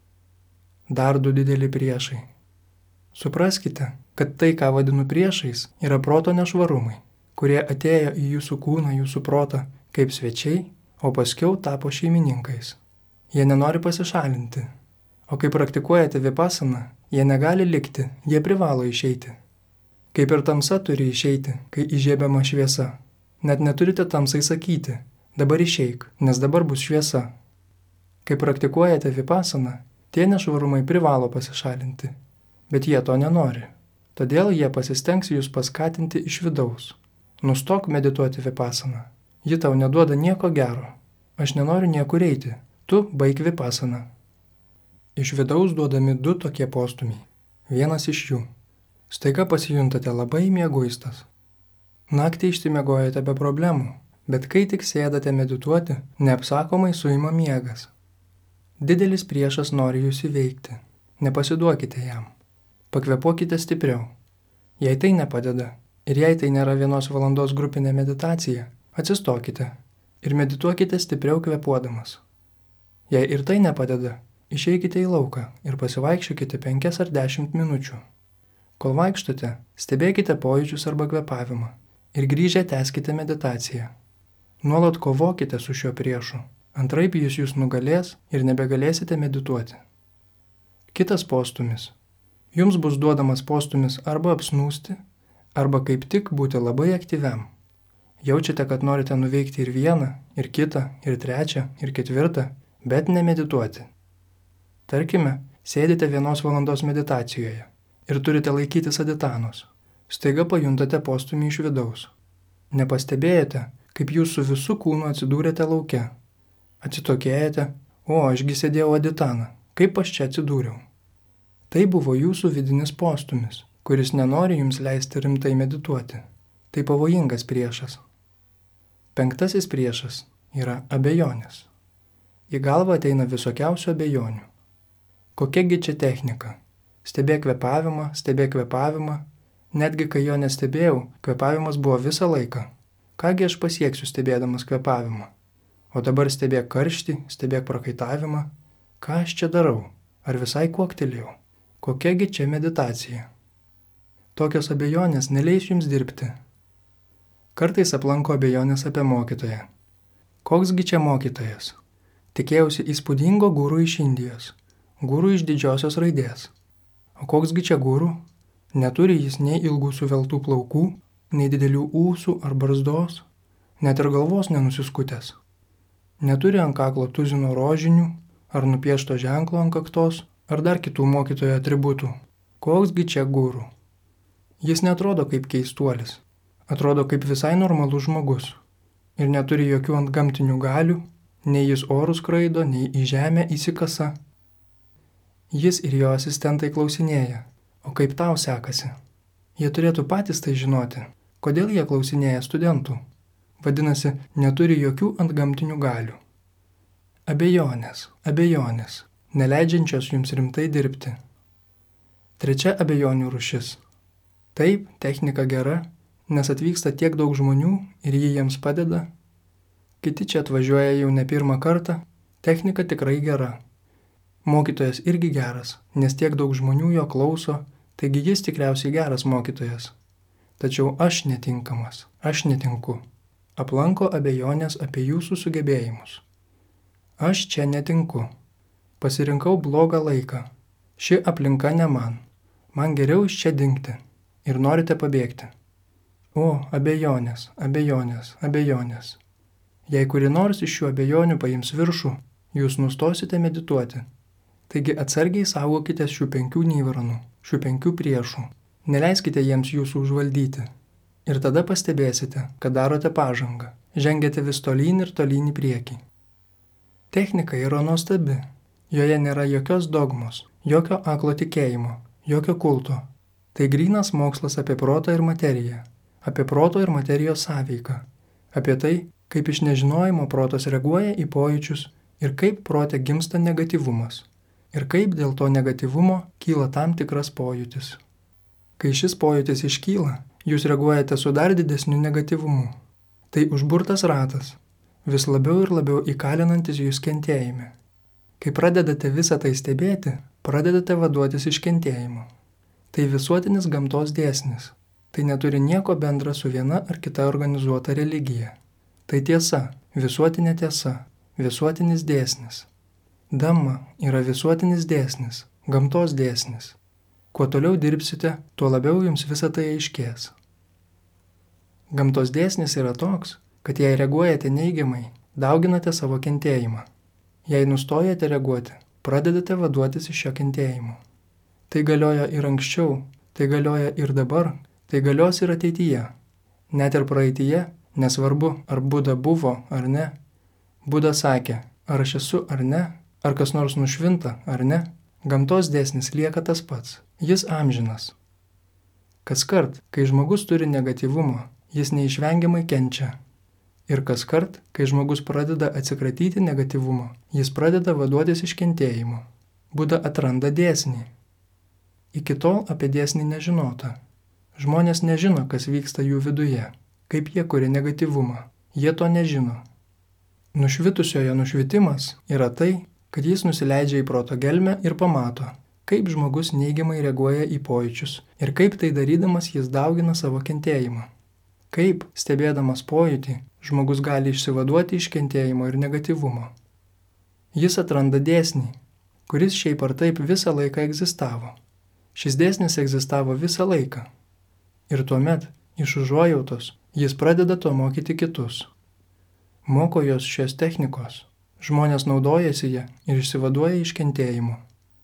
Dar du dideli priešai. Supraskite, kad tai, ką vadinu priešais, yra proto nešvarumai, kurie atėjo į jūsų kūną, jūsų protą kaip svečiai, o paskiau tapo šeimininkais. Jie nenori pasišalinti. O kai praktikuojate vipasaną, jie negali likti, jie privalo išeiti. Kaip ir tamsa turi išeiti, kai įžiebiama šviesa. Net neturite tamsai sakyti, dabar išeik, nes dabar bus šviesa. Kai praktikuojate vipasaną, tie nešvarumai privalo pasišalinti, bet jie to nenori. Todėl jie pasistengs jūs paskatinti iš vidaus. Nustok medituoti vipasaną. Ji tau neduoda nieko gero. Aš nenoriu niekur eiti. Tu baik vipasaną. Iš vidaus duodami du tokie postumiai. Vienas iš jų. Staiga pasijuntate labai mieguistas. Naktį išsimiegojate be problemų, bet kai tik sėdate medituoti, neapsakomai suima miegas. Didelis priešas nori jūs įveikti. Nepasiduokite jam. Pakvėpuokite stipriau. Jei tai nepadeda, ir jei tai nėra vienos valandos grupinė meditacija, atsistokite ir medituokite stipriau kvėpuodamas. Jei ir tai nepadeda, išeikite į lauką ir pasivaikščiokite penkias ar dešimt minučių. Kol vaikštote, stebėkite pojūčius arba kvėpavimą ir grįžę tęskite meditaciją. Nuolat kovokite su šiuo priešu, antraip jis jūs nugalės ir nebegalėsite medituoti. Kitas postumis. Jums bus duodamas postumis arba apsnūsti, arba kaip tik būti labai aktyviam. Jaučiate, kad norite nuveikti ir vieną, ir kitą, ir trečią, ir ketvirtą, bet nemedituoti. Tarkime, sėdite vienos valandos meditacijoje ir turite laikytis aditanos. Staiga pajuntate postumį iš vidaus. Nepastebėjote, kaip jūs su visu kūnu atsidūrėte lauke. Atsitokėjate, o ašgi sėdėjau aditaną, kaip aš čia atsidūriau. Tai buvo jūsų vidinis postumis, kuris nenori jums leisti rimtai medituoti. Tai pavojingas priešas. Penktasis priešas yra abejonės. Į galvą ateina visokiausių abejonių. Kokiagi čia technika? Stebėk kvėpavimą, stebėk kvėpavimą. Netgi kai jo nestebėjau, kvėpavimas buvo visą laiką. Kągi aš pasieksiu stebėdamas kvėpavimą? O dabar stebėk karštį, stebėk prakaitavimą. Ką aš čia darau? Ar visai kuoktelėjau? Kokiagi čia meditacija? Tokios abejonės neleis jums dirbti. Kartais aplanko abejonės apie mokytoją. Koksgi čia mokytojas? Tikėjausi įspūdingo guru iš Indijos, guru iš didžiosios raidės. O koksgi čia guru? Neturi jis nei ilgų suveltų plaukų, nei didelių ūsų ar barzdos, net ir galvos nenusiskutęs. Neturi ant kaklo tuzino rožinių, ar nupiešto ženklo ant kaktos, ar dar kitų mokytojo atributų. Koksgi čia guru? Jis netrodo kaip keistuolis, atrodo kaip visai normalus žmogus ir neturi jokių antgamtinių galių, nei jis orus skraido, nei į žemę įsikasa. Jis ir jo asistentai klausinėja, o kaip tau sekasi? Jie turėtų patys tai žinoti, kodėl jie klausinėja studentų. Vadinasi, neturi jokių antgamtinių galių. Abejonės, abejonės, neleidžiančios jums rimtai dirbti. Trečia abejonių rūšis. Taip, technika gera, nes atvyksta tiek daug žmonių ir ji jiems padeda. Kiti čia atvažiuoja jau ne pirmą kartą, technika tikrai gera. Mokytojas irgi geras, nes tiek daug žmonių jo klauso, taigi jis tikriausiai geras mokytojas. Tačiau aš netinkamas, aš netinku. Aplanko abejonės apie jūsų sugebėjimus. Aš čia netinku. Pasirinkau blogą laiką. Ši aplinka ne man. Man geriau iš čia dingti. Ir norite pabėgti. O, abejonės, abejonės, abejonės. Jei kuri nors iš šių abejonių paims viršų, jūs nustosite medituoti. Taigi atsargiai saugokite šių penkių nyvaranų, šių penkių priešų. Neleiskite jiems jūsų užvaldyti. Ir tada pastebėsite, kad darote pažangą. Žengiate vis tolyn ir tolyn į priekį. Technika yra nuostabi. Joje nėra jokios dogmos, jokio aklo tikėjimo, jokio kulto. Tai grynas mokslas apie protą ir materiją, apie proto ir materijos sąveiką, apie tai, kaip iš nežinojimo protas reaguoja į pojūčius ir kaip prote gimsta negatyvumas, ir kaip dėl to negatyvumo kyla tam tikras pojūtis. Kai šis pojūtis iškyla, jūs reaguojate su dar didesniu negatyvumu. Tai užburtas ratas, vis labiau ir labiau įkalinantis jūs kentėjime. Kai pradedate visą tai stebėti, pradedate vaduotis iš kentėjimo. Tai visuotinis gamtos dėsnis. Tai neturi nieko bendra su viena ar kita organizuota religija. Tai tiesa, visuotinė tiesa, visuotinis dėsnis. Dhamma yra visuotinis dėsnis, gamtos dėsnis. Kuo toliau dirbsite, tuo labiau jums visa tai aiškės. Gamtos dėsnis yra toks, kad jei reaguojate neigiamai, dauginate savo kentėjimą. Jei nustojate reaguoti, pradedate vaduotis iš šio kentėjimo. Tai galioja ir anksčiau, tai galioja ir dabar, tai galios ir ateityje. Net ir praeityje, nesvarbu, ar Buda buvo ar ne. Buda sakė, ar aš esu ar ne, ar kas nors nušvinta ar ne. Gamtos dėsnis lieka tas pats, jis amžinas. Kaskart, kai žmogus turi negatyvumo, jis neišvengiamai kenčia. Ir kaskart, kai žmogus pradeda atsikratyti negatyvumo, jis pradeda vaduotis iš kentėjimo. Buda atranda dėsnį. Iki tol apie dėsnį nežinota. Žmonės nežino, kas vyksta jų viduje, kaip jie kuria negatyvumą. Jie to nežino. Nušvitusiojo nušvitimas yra tai, kad jis nusileidžia į proto gelmę ir pamato, kaip žmogus neigiamai reaguoja į pojūčius ir kaip tai darydamas jis daugina savo kentėjimą. Kaip, stebėdamas pojūtį, žmogus gali išsivaduoti iš kentėjimo ir negatyvumo. Jis atranda dėsnį, kuris šiaip ar taip visą laiką egzistavo. Šis dėsnis egzistavo visą laiką. Ir tuomet, iš užuojautos, jis pradeda to mokyti kitus. Moko jos šios technikos. Žmonės naudojasi ją ir išsivaduoja iš kentėjimo.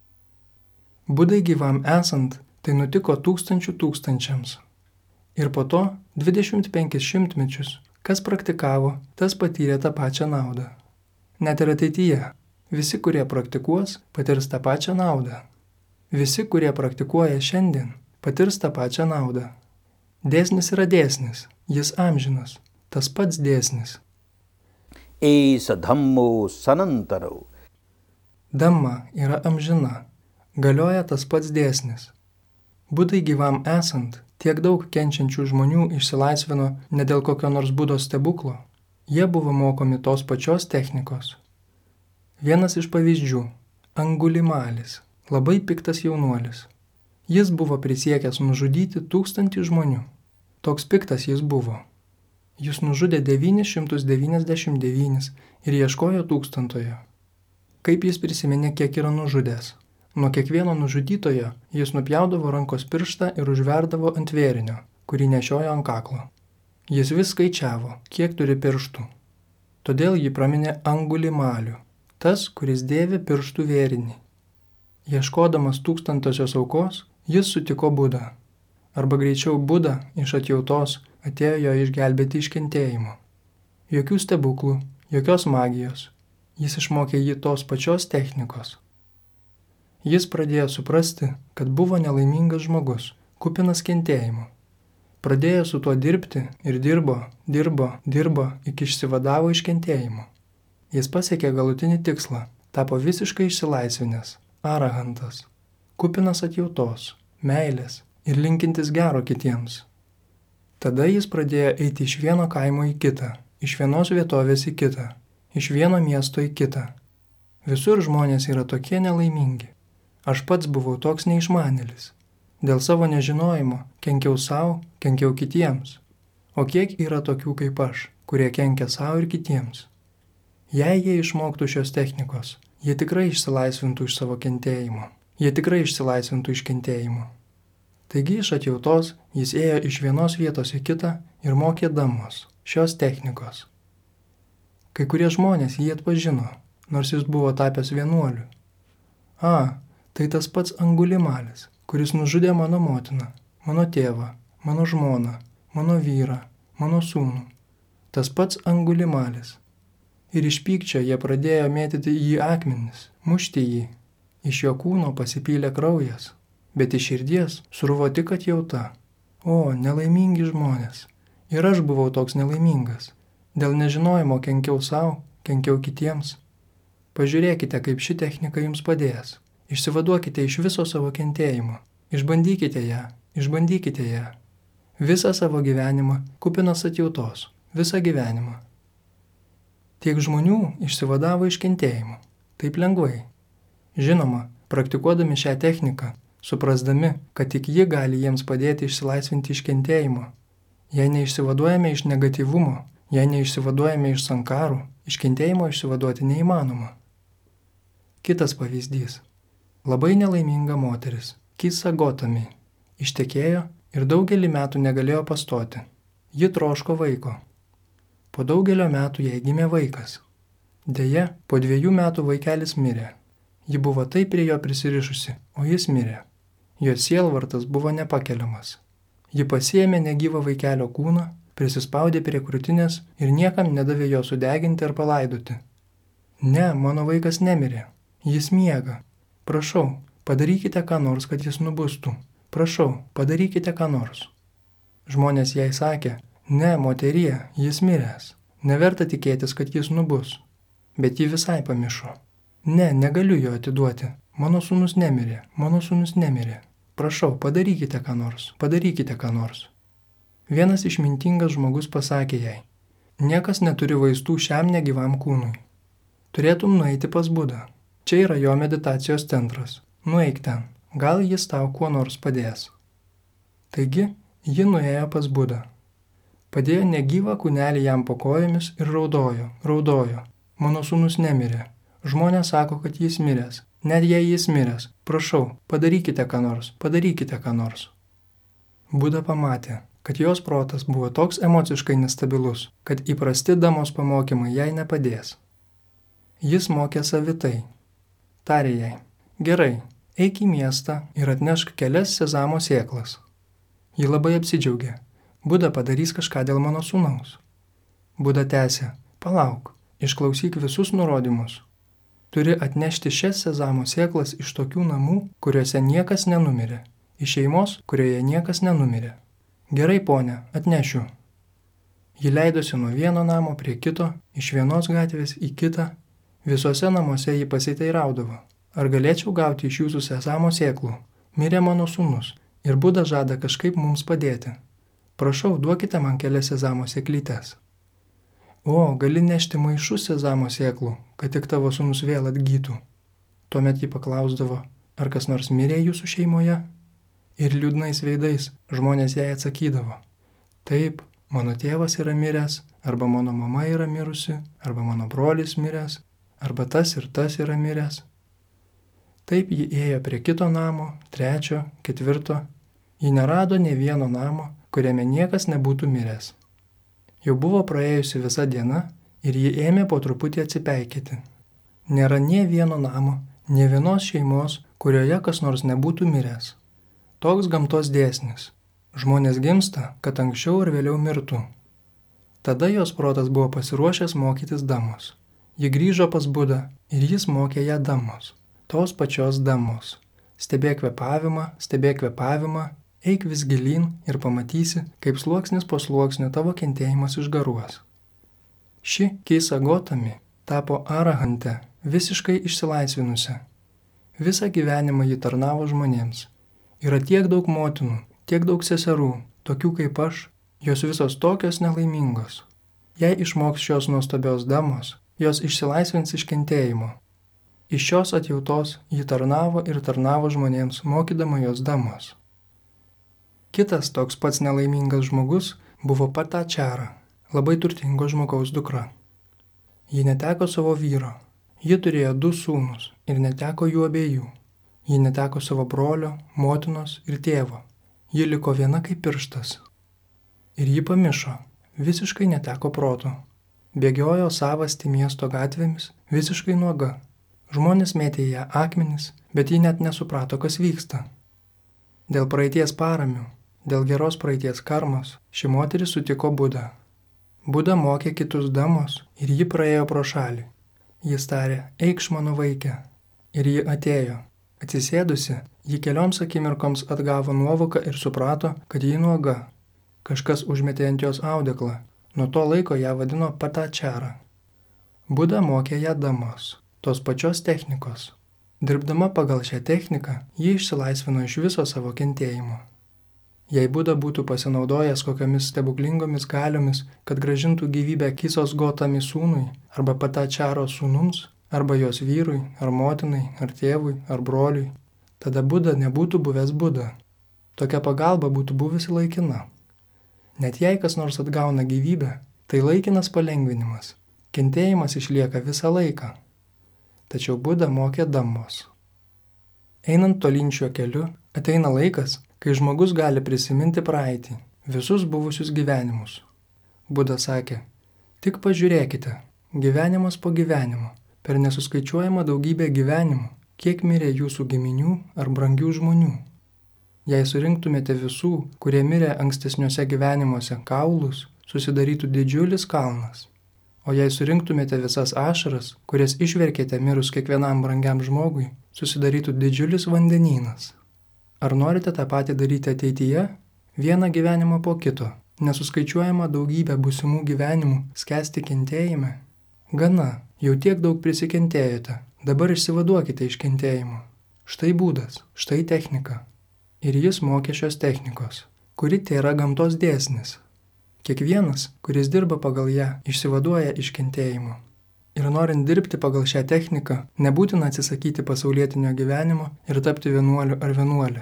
Budai gyvam esant, tai nutiko tūkstančių tūkstančiams. Ir po to dvidešimt penkis šimtmečius, kas praktikavo, tas patyrė tą pačią naudą. Net ir ateityje, visi, kurie praktikuos, patirs tą pačią naudą. Visi, kurie praktikuoja šiandien, patirs tą pačią naudą. Dėsnis yra dėsnis, jis amžinas, tas pats dėsnis. Eisa dhammo sanantarau. Dhamma yra amžina, galioja tas pats dėsnis. Budai gyvam esant, tiek daug kenčiančių žmonių išsilaisvino ne dėl kokio nors Budos stebuklo. Jie buvo mokomi tos pačios technikos. Vienas iš pavyzdžių – Angulimalis, labai piktas jaunuolis. Jis buvo prisiekęs nužudyti tūkstantį žmonių. Toks piktas jis buvo. Jis nužudė devynis šimtus devyniasdešimt devynis ir ieškojo tūkstantojo. Kaip jis prisiminė, kiek yra nužudęs? Nuo kiekvieno nužudytojo jis nupjaudavo rankos pirštą ir užverdavo ant vėrinio, kurį nešiojo ant kaklo. Jis vis skaičiavo, kiek turi pirštų. Todėl jį praminė Angulimaliu, tas, kuris dėvi pirštų vėrinį. Ieškodamas tūkstantosios aukos, jis sutiko Budą. Arba greičiau Buda iš atjautos atėjo jo išgelbėti iš kentėjimo. Jokių stebuklų, jokios magijos. Jis išmokė jį tos pačios technikos. Jis pradėjo suprasti, kad buvo nelaimingas žmogus, kupinas kentėjimo. Pradėjo su tuo dirbti ir dirbo, dirbo, dirbo, iki išsivadavo iš kentėjimo. Jis pasiekė galutinį tikslą, tapo visiškai išsilaisvinęs, arahantas, kupinas atjautos, meilės ir linkintis gero kitiems. Tada jis pradėjo eiti iš vieno kaimo į kitą, iš vienos vietovės į kitą, iš vieno miesto į kitą. Visur žmonės yra tokie nelaimingi. Aš pats buvau toks neišmanėlis. Dėl savo nežinojimo kenkiau savo, kenkiau kitiems. O kiek yra tokių kaip aš, kurie kenkia savo ir kitiems? Jei jie išmoktų šios technikos, jie tikrai išsilaisvintų iš savo kentėjimo. Jie tikrai išsilaisvintų iš kentėjimo. Taigi iš atjautos jis ėjo iš vienos vietos į kitą ir mokė damos, šios technikos. Kai kurie žmonės jį atpažino, nors jis buvo tapęs vienuoliu. A, tai tas pats Angulimalis, kuris nužudė mano motiną, mano tėvą, mano žmoną, mano vyrą, mano sūnų. Tas pats Angulimalis. Ir iš pykčio jie pradėjo mėtyti jį akmenis, mušti jį. Iš jo kūno pasipylė kraujas. Bet iš širdies sruvo tik atjauta. O, nelaimingi žmonės. Ir aš buvau toks nelaimingas. Dėl nežinojimo kenkiau savo, kenkiau kitiems. Pažiūrėkite, kaip ši technika jums padės. Išsivaduokite iš viso savo kentėjimo. Išbandykite ją, išbandykite ją. Visą savo gyvenimą kupinas atjautos. Visą gyvenimą. Tiek žmonių išsivadavo iš kentėjimo. Taip lengvai. Žinoma, praktikuodami šią techniką, suprasdami, kad tik ji gali jiems padėti išsilaisvinti iš kentėjimo. Jei neišsivaduojame iš negatyvumo, jei neišsivaduojame iš sankarų, iš kentėjimo išsivaduoti neįmanoma. Kitas pavyzdys. Labai nelaiminga moteris, Kisa Gotami, ištekėjo ir daugelį metų negalėjo pastoti. Ji troško vaiko. Po daugelio metų jai gimė vaikas. Deja, po dviejų metų vaikelis mirė. Ji buvo taip prie jo prisirišusi, o jis mirė. Jos sielvartas buvo nepakeliamas. Ji pasiėmė negyvą vaikelio kūną, prisispaudė prie krūtinės ir niekam nedavė jo sudeginti ar palaidoti. Ne, mano vaikas nemirė. Jis miega. Prašau, padarykite ką nors, kad jis nubustų. Prašau, padarykite ką nors. Žmonės jai sakė, ne, moterie, jis miręs. Neverta tikėtis, kad jis nubus. Bet ji visai pamišo. Ne, negaliu jo atiduoti. Mano sūnus nemirė, mano sūnus nemirė. Prašau, padarykite ką nors, padarykite ką nors. Vienas išmintingas žmogus pasakė jai, niekas neturi vaistų šiam negyvam kūnui. Turėtum nueiti pas Budą. Čia yra jo meditacijos centras. Nueik ten, gal jis tau kuo nors padės. Taigi, ji nuėjo pas Budą. Padėjo negyvą kūnelį jam po kojomis ir raudojo, raudojo. Mano sūnus nemirė. Žmonės sako, kad jis miręs. Net jei jis miręs, prašau, padarykite ką nors, padarykite ką nors. Buda pamatė, kad jos protas buvo toks emociškai nestabilus, kad įprasti damos pamokymai jai nepadės. Jis mokė savitai. Tarė jai, gerai, eik į miestą ir atnešk kelias sezamo sėklas. Ji labai apsidžiaugė. Buda padarys kažką dėl mano sūnaus. Buda tęsė, palauk, išklausyk visus nurodymus. Turi atnešti šias sezamo sėklas iš tokių namų, kuriuose niekas nenumirė, iš šeimos, kurioje niekas nenumirė. Gerai, ponė, atnešiu. Ji leidosi nuo vieno namo prie kito, iš vienos gatvės į kitą. Visuose namuose ji pasiteiraudavo. Ar galėčiau gauti iš jūsų sezamo sėklų? Mirė mano sūnus ir Buda žada kažkaip mums padėti. Prašau, duokite man kelias sezamo sėklytes. O, gali nešti maišus sezamo sėklų, kad tik tavo sūnus vėl atgytų. Tuomet ji paklausdavo, ar kas nors mirė jūsų šeimoje? Ir liūdnais veidais žmonės jai atsakydavo. Taip, mano tėvas yra miręs, arba mano mama yra mirusi, arba mano brolis miręs, arba tas ir tas yra miręs. Taip ji ėjo prie kito namo, trečio, ketvirto. Ji nerado nė vieno namo, kuriame niekas nebūtų miręs. Jau buvo praėjusi visa diena ir ji ėmė po truputį atsipeikėti. Nėra nė vieno namo, nė vienos šeimos, kurioje kas nors nebūtų miręs. Toks gamtos dėsnis. Žmonės gimsta, kad anksčiau ar vėliau mirtų. Tada jos protas buvo pasiruošęs mokytis damos. Ji grįžo pas Budą ir jis mokė ją damos. Tos pačios damos. Stebėk kvėpavimą, stebėk kvėpavimą, eik vis gilyn ir pamatysi, kaip sluoksnis po sluoksnio tavo kentėjimas išgaruos. Ši Keisa Gotami tapo arahante, visiškai išsilaisvinusi. Visą gyvenimą ji tarnavo žmonėms. Yra tiek daug motinų, tiek daug seserų, tokių kaip aš, jos visos tokios nelaimingos. Jei išmoks šios nuostabios damos, jos išsilaisvins iš kentėjimo. Iš šios atjautos ji tarnavo ir tarnavo žmonėms, mokydama jos damos. Kitas toks pats nelaimingas žmogus buvo Patačara, labai turtingo žmogaus dukra. Ji neteko savo vyro. Ji turėjo du sūnus ir neteko jų abiejų. Ji neteko savo brolio, motinos ir tėvo. Ji liko viena kaip pirštas. Ir ji pamišo, visiškai neteko proto. Bėgiojo savasti miesto gatvėmis, visiškai nuoga. Žmonės mėtė ją akmenis, bet ji net nesuprato, kas vyksta. Dėl praeities paramių, dėl geros praeities karmos, ši moteris sutiko Budą. Buda mokė kitus damos ir ji praėjo pro šalį. Jis tarė, eikš mano vaikė. Ir ji atėjo. Atsisėdusi, ji kelioms akimirkoms atgavo nuovoką ir suprato, kad ji nuoga. Kažkas užmetė ant jos audeklą. Nuo to laiko ją vadino Patačara. Buda mokė ją damos, tos pačios technikos. Dirbdama pagal šią techniką, ji išsilaisvino iš viso savo kentėjimo. Jei Buda būtų pasinaudojęs kokiamis stebuklingomis galiomis, kad grąžintų gyvybę Keisos Gotami sūnui arba Patačaros sūnums, arba jos vyrui, ar motinai, ar tėvui, ar broliui, tada Buda nebūtų buvęs Buda. Tokia pagalba būtų buvusi laikina. Net jei kas nors atgauna gyvybę, tai laikinas palengvinimas. Kentėjimas išlieka visą laiką. Tačiau Buda mokė damos. Einant tolyn šiuo keliu, ateina laikas, kai žmogus gali prisiminti praeitį, visus buvusius gyvenimus. Buda sakė, tik pažiūrėkite, gyvenimas po gyvenimo, per nesuskaičiuojamą daugybę gyvenimų, kiek mirė jūsų giminių ar brangių žmonių. Jei surinktumėte visų, kurie mirė ankstesniuose gyvenimuose kaulus, susidarytų didžiulis kalnas. O jei surinktumėte visas ašaras, kurias išverkėte mirus kiekvienam brangiam žmogui, susidarytų didžiulis vandenynas. Ar norite tą patį daryti ateityje? Vieną gyvenimą po kito, nesuskaičiuojama daugybė būsimų gyvenimų, skęsti kentėjime? Gana, jau tiek daug prisikentėjote, dabar išsivaduokite iš kentėjimo. Štai būdas, štai technika. Ir jis mokė šios technikos, kuri tėra gamtos dėsnis. Kiekvienas, kuris dirba pagal ją, išsivaduoja iš kentėjimo. Ir norint dirbti pagal šią techniką, nebūtina atsisakyti pasaulietinio gyvenimo ir tapti vienuoliu ar vienuolė.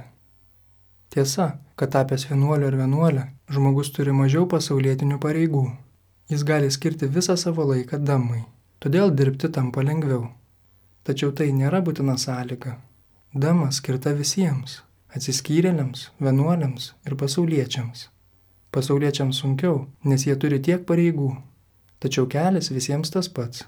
Tiesa, kad tapęs vienuoliu ar vienuolė, žmogus turi mažiau pasaulietinių pareigų. Jis gali skirti visą savo laiką damai, todėl dirbti tampa lengviau. Tačiau tai nėra būtina sąlyga. Dama skirta visiems – atsiskyrėliams, vienuoliams ir pasauliečiams. Pasauliečiams sunkiau, nes jie turi tiek pareigų, tačiau kelias visiems tas pats.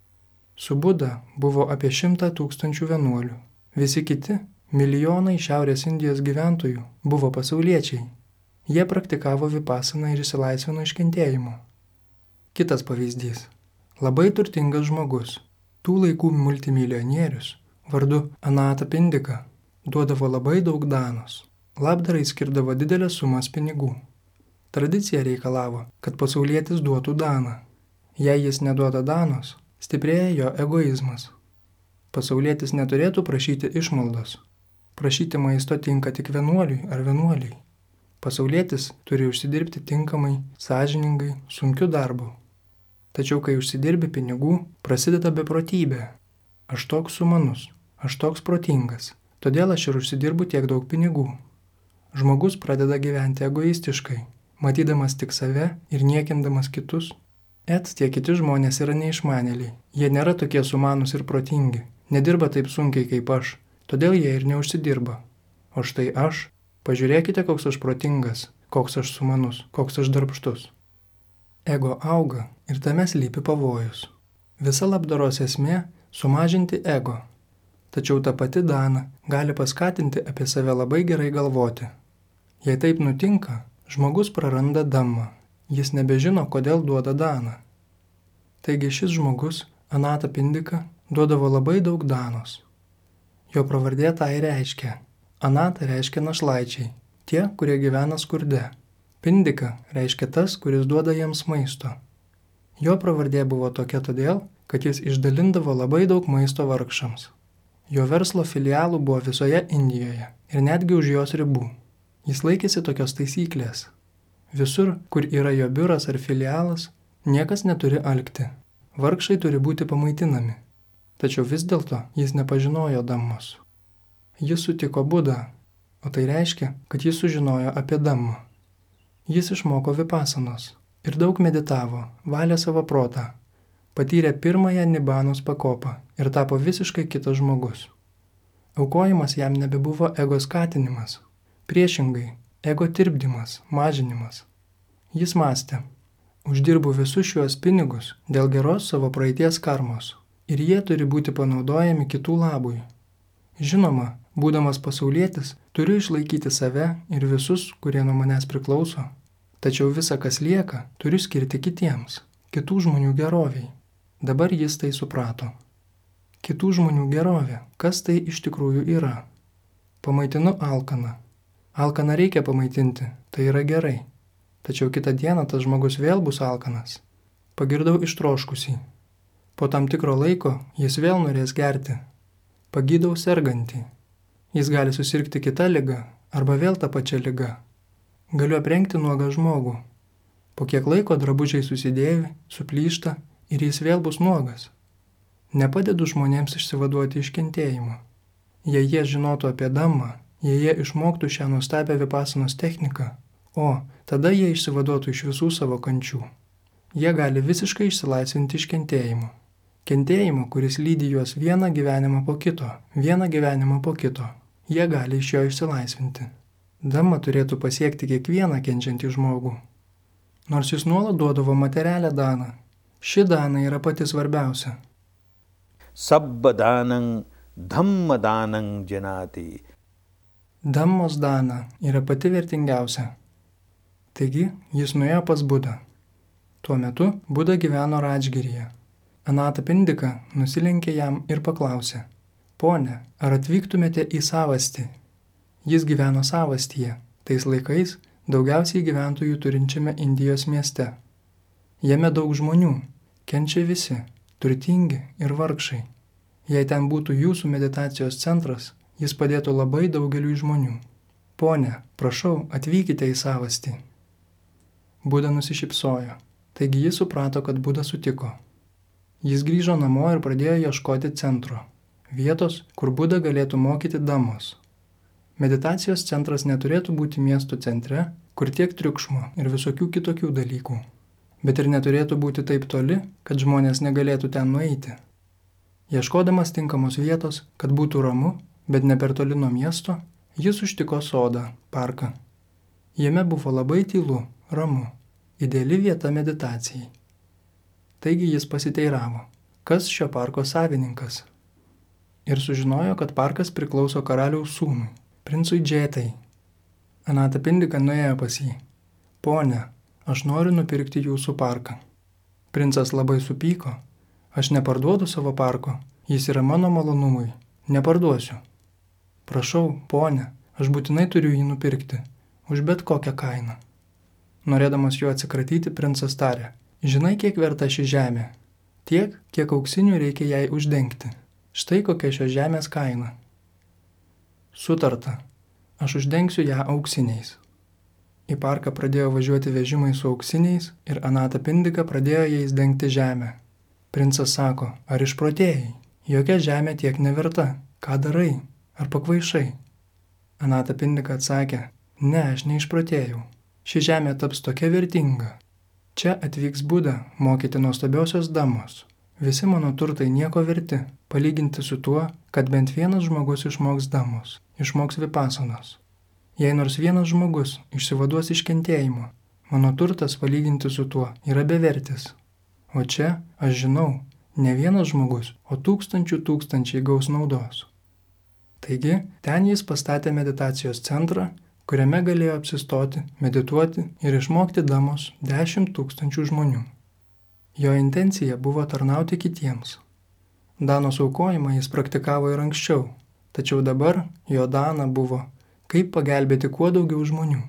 Su Buda buvo apie šimtą tūkstančių vienuolių. Visi kiti, milijonai Šiaurės Indijos gyventojų, buvo pasauliečiai. Jie praktikavo vipasaną ir išsilaisvino iš kentėjimo. Kitas pavyzdys. Labai turtingas žmogus, tų laikų multimilijonierius, vardu Anata Pindika, duodavo labai daug danos. Labdarai skirdavo didelės sumas pinigų. Tradicija reikalavo, kad pasaulietis duotų daną. Jei jis neduoda danos, stiprėja jo egoizmas. Pasaulietis neturėtų prašyti išmaldos. Prašyti maisto tinka tik vienuoliui ar vienuoliai. Pasaulietis turi užsidirbti tinkamai, sąžiningai, sunkiu darbu. Tačiau kai užsidirbi pinigų, prasideda beprotybė. Aš toks sumanus, aš toks protingas, todėl aš ir užsidirbu tiek daug pinigų. Žmogus pradeda gyventi egoistiškai, matydamas tik save ir niekindamas kitus. Et tie kiti žmonės yra neišmanėliai, jie nėra tokie sumanus ir protingi, nedirba taip sunkiai kaip aš, todėl jie ir neužsidirba. O štai aš, pažiūrėkite, koks aš protingas, koks aš sumanus, koks aš darbštus. Ego auga ir tame slypi pavojus. Visa labdaros esmė – sumažinti ego. Tačiau ta pati dana gali paskatinti apie save labai gerai galvoti. Jei taip nutinka, žmogus praranda damą. Jis nebežino, kodėl duoda daną. Taigi šis žmogus, Anata Pindika, duodavo labai daug danos. Jo pravardė tai reiškia. Anata reiškia našlaičiai, tie, kurie gyvena skurde. Pindika reiškia tas, kuris duoda jiems maisto. Jo pravardė buvo tokia todėl, kad jis išdalindavo labai daug maisto vargšams. Jo verslo filialų buvo visoje Indijoje ir netgi už jos ribų. Jis laikėsi tokios taisyklės. Visur, kur yra jo biuras ar filialas, niekas neturi alkti. Vargšai turi būti pamaitinami. Tačiau vis dėlto jis nepažinojo damos. Jis sutiko Budą, o tai reiškia, kad jis sužinojo apie damą. Jis išmoko vipasanos ir daug meditavo, valė savo protą, patyrė pirmąją nibanos pakopą ir tapo visiškai kitas žmogus. Aukojimas jam nebebuvo ego skatinimas, priešingai, ego tirpdymas, mažinimas. Jis mąstė, uždirbu visus šiuos pinigus dėl geros savo praeities karmos ir jie turi būti panaudojami kitų labui. Žinoma, būdamas pasaulietis, turiu išlaikyti save ir visus, kurie nuo manęs priklauso, tačiau visa, kas lieka, turiu skirti kitiems, kitų žmonių geroviai. Dabar jis tai suprato. Kitų žmonių gerovė, kas tai iš tikrųjų yra? Pamaitinu alkaną. Alkaną reikia pamaitinti, tai yra gerai. Tačiau kitą dieną tas žmogus vėl bus alkanas. Pagirdau ištroškusį. Po tam tikro laiko jis vėl norės gerti. Pagydau sergantį. Jis gali susirgti kitą ligą arba vėl tą pačią ligą. Galiu aprengti nuogą žmogų. Po kiek laiko drabužiai susidėvi, suplyšta ir jis vėl bus nuogas. Nepadedu žmonėms išsivaduoti iš kentėjimo. Jei jie žinotų apie damą, jei jie išmoktų šią nuostabią vipasanos techniką, o tada jie išsivaduotų iš visų savo kančių. Jie gali visiškai išsilaisvinti iš kentėjimo. Kentėjimo, kuris lydi juos vieną gyvenimą po kito, vieną gyvenimą po kito. Jie gali iš jo išsilaisvinti. Dama turėtų pasiekti kiekvieną kenčiantį žmogų. Nors jis nuolat duodavo materialią daną, ši dana yra pati svarbiausia. Sabba danang dhamma danang janati. Damos dana yra pati vertingiausia. Taigi jis nuėjo pas Budą. Tuo metu Buda gyveno Radžgiryje. Anata Pindika nusilenkė jam ir paklausė: Pone, ar atvyktumėte į savastį? Jis gyveno savastyje, tais laikais daugiausiai gyventojų turinčiame Indijos mieste. Jame daug žmonių, kenčia visi, turtingi ir vargšai. Jei ten būtų jūsų meditacijos centras, jis padėtų labai daugeliui žmonių. Pone, prašau, atvykite į savastį. Buda nusišypsojo, taigi jis suprato, kad Buda sutiko. Jis grįžo namo ir pradėjo ieškoti centro, vietos, kur Buda galėtų mokyti damos. Meditacijos centras neturėtų būti miesto centre, kur tiek triukšmo ir visokių kitokių dalykų, bet ir neturėtų būti taip toli, kad žmonės negalėtų ten nueiti. Ieškodamas tinkamos vietos, kad būtų ramu, bet ne per toli nuo miesto, jis užtiko sodą, parką. Jame buvo labai tylu, ramu, ideali vieta meditacijai. Taigi jis pasiteiravo, kas šio parko savininkas. Ir sužinojo, kad parkas priklauso karaliaus sūnui, princui Džetai. Anatapindika nuėjo pas jį. Pone, aš noriu nupirkti jūsų parką. Princas labai supyko. Aš neparduodu savo parko, jis yra mano malonumui, neparduosiu. Prašau, pone, aš būtinai turiu jį nupirkti, už bet kokią kainą. Norėdamas jo atsikratyti, princas tarė, žinai, kiek verta ši žemė? Tiek, kiek auksinių reikia jai uždengti. Štai kokia šios žemės kaina. Sutarta, aš uždengsiu ją auksiniais. Į parką pradėjo važiuoti vežimai su auksiniais ir Anatapindika pradėjo jais dengti žemę. Princas sako, ar išprotėjai? Jokia žemė tiek neverta. Ką darai? Ar pakvaišai? Anatapindika atsakė, ne, aš neišprotėjau. Ši žemė taps tokia vertinga. Čia atvyks Buda mokyti nuostabiosios damos. Visi mano turtai nieko verti, palyginti su tuo, kad bent vienas žmogus išmoks damos, išmoks vipasanos. Jei nors vienas žmogus išsivaduos iš kentėjimo, mano turtas palyginti su tuo yra bevertis. O čia, aš žinau, ne vienas žmogus, o tūkstančių tūkstančiai gaus naudos. Taigi, ten jis pastatė meditacijos centrą, kuriame galėjo apsistoti, medituoti ir išmokti damos dešimt tūkstančių žmonių. Jo intencija buvo tarnauti kitiems. Danos aukojimą jis praktikavo ir anksčiau, tačiau dabar jo dana buvo, kaip pagelbėti kuo daugiau žmonių.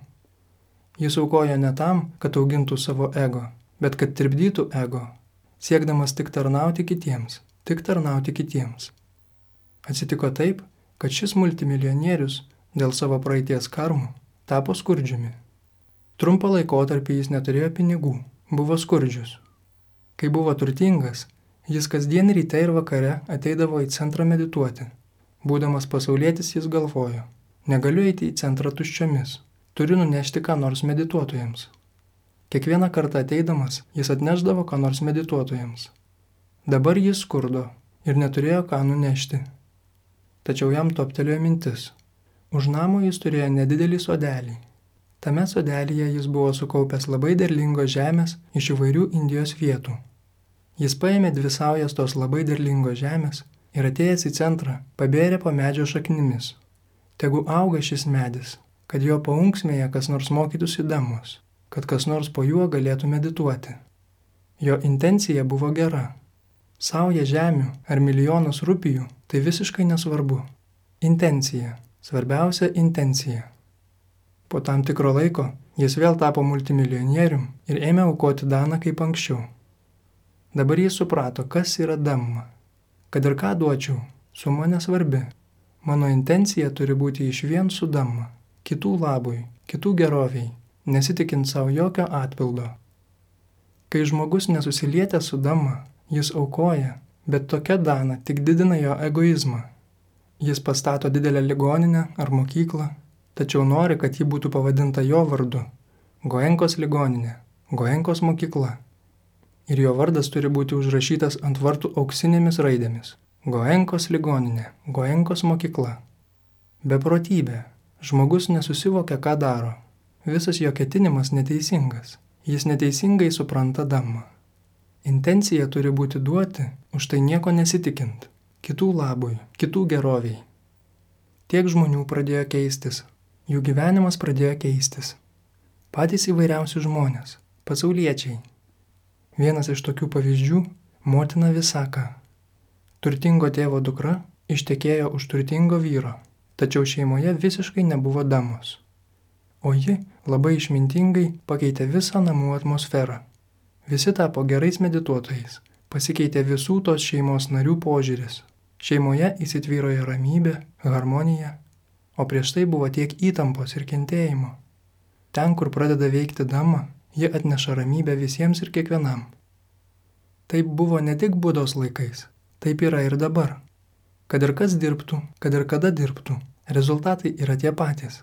Jis aukojo ne tam, kad augintų savo ego, bet kad tirpdytų ego, siekdamas tik tarnauti kitiems, tik tarnauti kitiems. Atsitiko taip, kad šis multimilijonierius dėl savo praeities karmų tapo skurdžiumi. Trumpą laikotarpį jis neturėjo pinigų, buvo skurdžius. Kai buvo turtingas, jis kasdien ryte ir vakare ateidavo į centrą medituoti. Būdamas pasaulietis jis galvojo, negaliu eiti į centrą tuščiomis, turiu nunešti ką nors medituotojams. Kiekvieną kartą ateidamas, jis atnešdavo ką nors medituotojams. Dabar jis skurdo ir neturėjo ką nunešti. Tačiau jam toptelėjo mintis. Už namo jis turėjo nedidelį sodelį. Tame sodelyje jis buvo sukaupęs labai derlingos žemės iš įvairių Indijos vietų. Jis paėmė dvi saujas tos labai derlingos žemės ir atėjęs į centrą pabėrė po medžio šaknimis. Tegu auga šis medis, kad jo paunksmėje kas nors mokytųsi damos, kad kas nors po juo galėtų medituoti. Jo intencija buvo gera. Sauja žemių ar milijonas rupijų tai visiškai nesvarbu. Intencija. Svarbiausia intencija. Po tam tikro laiko jis vėl tapo multimilijonierium ir ėmė aukoti daną kaip anksčiau. Dabar jis suprato, kas yra damma. Kad ir ką duočiau, suma nesvarbi. Mano intencija turi būti išvien su damma, kitų labui, kitų geroviai, nesitikint savo jokio atpildo. Kai žmogus nesusilietė su damma, jis aukoja, bet tokia dana tik didina jo egoizmą. Jis pastato didelę ligoninę ar mokyklą, tačiau nori, kad ji būtų pavadinta jo vardu – Goenkos ligoninė, Goenkos mokykla. Ir jo vardas turi būti užrašytas ant vartų auksinėmis raidėmis – Goenkos ligoninė, Goenkos mokykla. Beprotybė. Žmogus nesusivokia, ką daro. Visas jo ketinimas neteisingas. Jis neteisingai supranta damą. Intencija turi būti duoti, už tai nieko nesitikint. Kitų labui, kitų geroviai. Tiek žmonių pradėjo keistis. Jų gyvenimas pradėjo keistis. Patys įvairiausi žmonės, pasauliečiai. Vienas iš tokių pavyzdžių – motina Visaka. Turtingo tėvo dukra ištekėjo už turtingo vyro, tačiau šeimoje visiškai nebuvo damos. O ji labai išmintingai pakeitė visą namų atmosferą. Visi tapo gerais medituotojais, pasikeitė visų tos šeimos narių požiūris. Šeimoje įsitvyrojo ramybė, harmonija, o prieš tai buvo tiek įtampos ir kentėjimo. Ten, kur pradeda veikti dama, ji atneša ramybę visiems ir kiekvienam. Taip buvo ne tik Budos laikais, taip yra ir dabar. Kad ir kas dirbtų, kad ir kada dirbtų, rezultatai yra tie patys.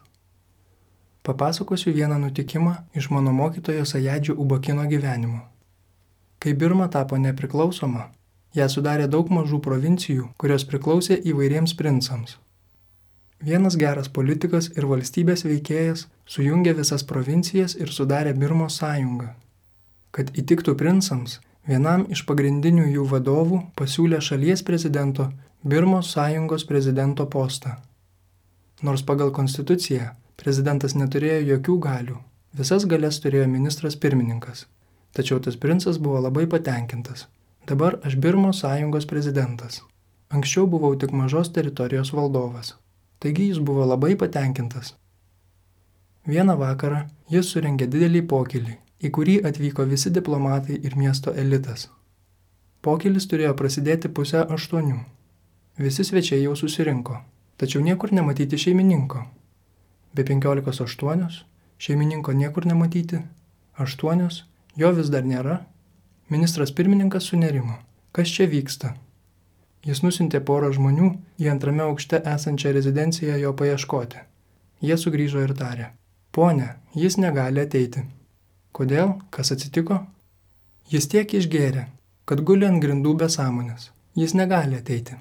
Papasakosiu vieną nutikimą iš mano mokytojo Sajadžio Ubakino gyvenimo. Kai Birma tapo nepriklausoma, Ją sudarė daug mažų provincijų, kurios priklausė įvairiems princams. Vienas geras politikas ir valstybės veikėjas sujungė visas provincijas ir sudarė Birmos sąjungą. Kad įtiktų princams, vienam iš pagrindinių jų vadovų pasiūlė šalies prezidento Birmos sąjungos prezidento postą. Nors pagal konstituciją prezidentas neturėjo jokių galių, visas galias turėjo ministras pirmininkas. Tačiau tas princas buvo labai patenkintas. Dabar aš Birmos sąjungos prezidentas. Anksčiau buvau tik mažos teritorijos valdovas. Taigi jis buvo labai patenkintas. Vieną vakarą jis surengė didelį pokylį, į kurį atvyko visi diplomatai ir miesto elitas. Pokylis turėjo prasidėti pusę aštuonių. Visi svečiai jau susirinko, tačiau niekur nematyti šeimininko. Be penkiolikos aštuonios, šeimininko niekur nematyti, aštuonios, jo vis dar nėra. Ministras pirmininkas sunerimo. Kas čia vyksta? Jis nusintė porą žmonių į antrame aukšte esančią rezidenciją jo paieškoti. Jie sugrįžo ir tarė: Pone, jis negali ateiti. Kodėl? Kas atsitiko? Jis tiek išgėrė, kad guli ant grindų be sąmonės. Jis negali ateiti.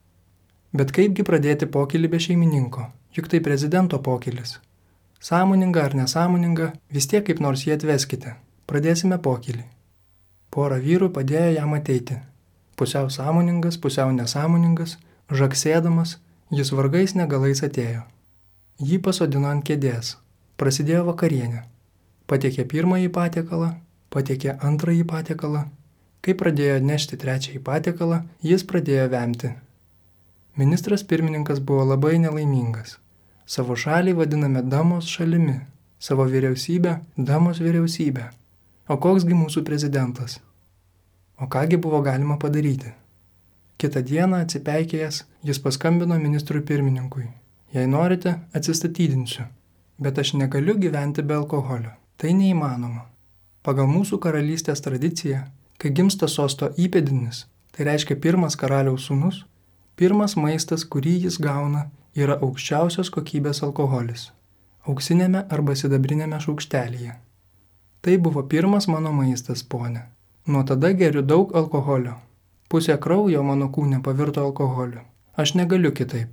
Bet kaipgi pradėti pokylį be šeimininko? Juk tai prezidento pokylis. Sąmoninga ar nesąmoninga, vis tiek kaip nors jį atveskite. Pradėsime pokylį. Pora vyrų padėjo jam ateiti. Pusiau sąmoningas, pusiau nesąmoningas, žaksėdamas, jis vargais negalais atėjo. Jį pasodino ant kėdės. Prasidėjo vakarienė. Patiekė pirmąjį patiekalą, patiekė antrąjį patiekalą. Kai pradėjo nešti trečiąjį patiekalą, jis pradėjo vemti. Ministras pirmininkas buvo labai nelaimingas. Savo šalį vadiname Damos šalimi, savo vyriausybę Damos vyriausybę. O koksgi mūsų prezidentas? O kągi buvo galima padaryti? Kitą dieną atsipeikėjęs, jis paskambino ministrui pirmininkui. Jei norite, atsistatydinsiu, bet aš negaliu gyventi be alkoholio. Tai neįmanoma. Pagal mūsų karalystės tradiciją, kai gimsta sosto įpėdinis, tai reiškia pirmas karaliaus sūnus, pirmas maistas, kurį jis gauna, yra aukščiausios kokybės alkoholis, auksinėme arba sidabrinėme šaukštelyje. Tai buvo pirmas mano maistas, ponė. Nuo tada geriu daug alkoholio. Pusė kraujo mano kūne pavirto alkoholiu. Aš negaliu kitaip.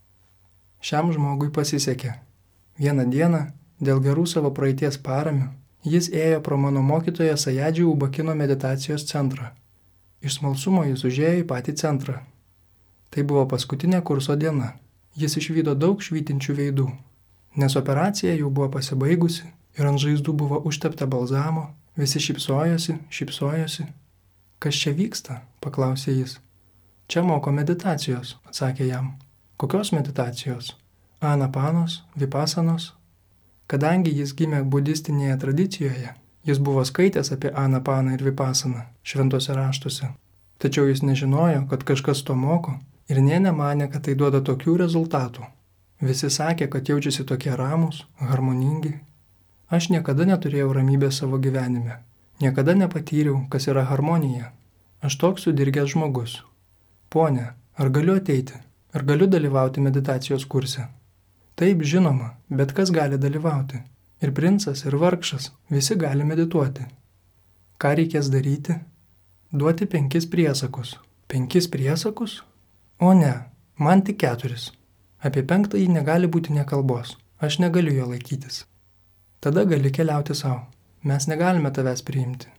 Šiam žmogui pasisekė. Vieną dieną, dėl gerų savo praeities paramių, jis ėjo pro mano mokytoją Sajadži Ubakino meditacijos centrą. Iš smalsumo jis užėjo į patį centrą. Tai buvo paskutinė kurso diena. Jis išvydo daug švytinčių veidų, nes operacija jau buvo pasibaigusi ir ant žaizdų buvo užtepta balzamo. Visi šypsojosi, šypsojosi. Kas čia vyksta? Paklausė jis. Čia moko meditacijos, atsakė jam. Kokios meditacijos? Anapanos, vipasanos. Kadangi jis gimė budistinėje tradicijoje, jis buvo skaitęs apie anapaną ir vipasaną šventose raštuose. Tačiau jis nežinojo, kad kažkas to moko ir nė nemanė, kad tai duoda tokių rezultatų. Visi sakė, kad jaučiasi tokie ramūs, harmoningi. Aš niekada neturėjau ramybės savo gyvenime. Niekada nepatyriau, kas yra harmonija. Aš toks sudirgęs žmogus. Pone, ar galiu ateiti? Ar galiu dalyvauti meditacijos kurse? Taip, žinoma, bet kas gali dalyvauti. Ir princas, ir vargšas, visi gali medituoti. Ką reikės daryti? Duoti penkis priesakus. Penkis priesakus? O ne, man tik keturis. Apie penktąjį negali būti nė kalbos. Aš negaliu jo laikytis. Tada gali keliauti savo. Mes negalime tavęs priimti.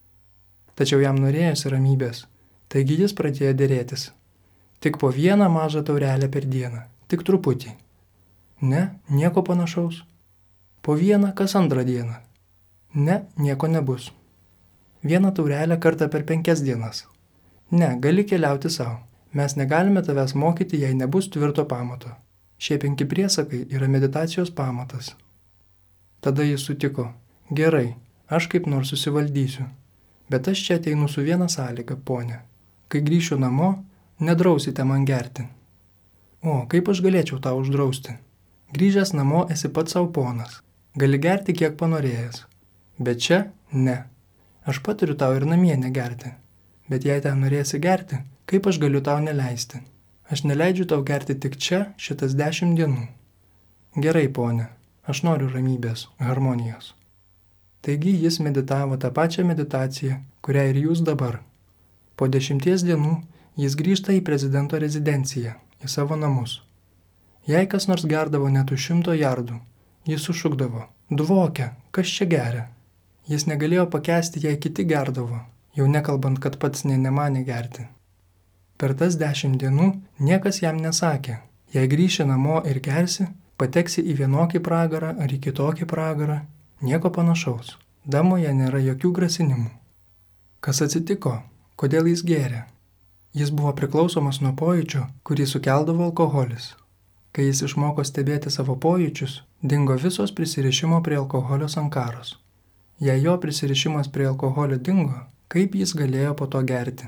Tačiau jam norėjosi ramybės, taigi jis pradėjo dėrėtis. Tik po vieną mažą taurelę per dieną, tik truputį. Ne, nieko panašaus. Po vieną kas antrą dieną. Ne, nieko nebus. Vieną taurelę kartą per penkias dienas. Ne, gali keliauti savo. Mes negalime tavęs mokyti, jei nebus tvirto pamato. Šie penki priesakai yra meditacijos pamatas. Tada jis sutiko. Gerai, aš kaip nors susivaldysiu. Bet aš čia ateinu su viena sąlyga, ponė. Kai grįšiu namo, nedrausite man gerti. O, kaip aš galėčiau tau uždrausti? Grįžęs namo esi pats savo ponas. Gali gerti kiek panorėjęs. Bet čia ne. Aš paturiu tau ir namie negerti. Bet jei ten norėsi gerti, kaip aš galiu tau neleisti? Aš neleidžiu tau gerti tik čia šitas dešimt dienų. Gerai, ponė. Aš noriu ramybės, harmonijos. Taigi jis meditavo tą pačią meditaciją, kurią ir jūs dabar. Po dešimties dienų jis grįžta į prezidento rezidenciją, į savo namus. Jei kas nors gerdavo net už šimto jardų, jis sušukdavo: "Dvokia, kas čia geria?" Jis negalėjo pakęsti, jei kiti gerdavo, jau nekalbant, kad pats nė nemanė gerti. Per tas dešimt dienų niekas jam nesakė: "Jei grįši namo ir gersi, pateksi į vienokį pragarą ar į kitokį pragarą." Nieko panašaus. Damoje nėra jokių grasinimų. Kas atsitiko? Kodėl jis gėrė? Jis buvo priklausomas nuo pojūčio, kurį sukeldavo alkoholis. Kai jis išmoko stebėti savo pojūčius, dingo visos prisirišimo prie alkoholio sankaros. Jei jo prisirišimas prie alkoholio dingo, kaip jis galėjo po to gerti?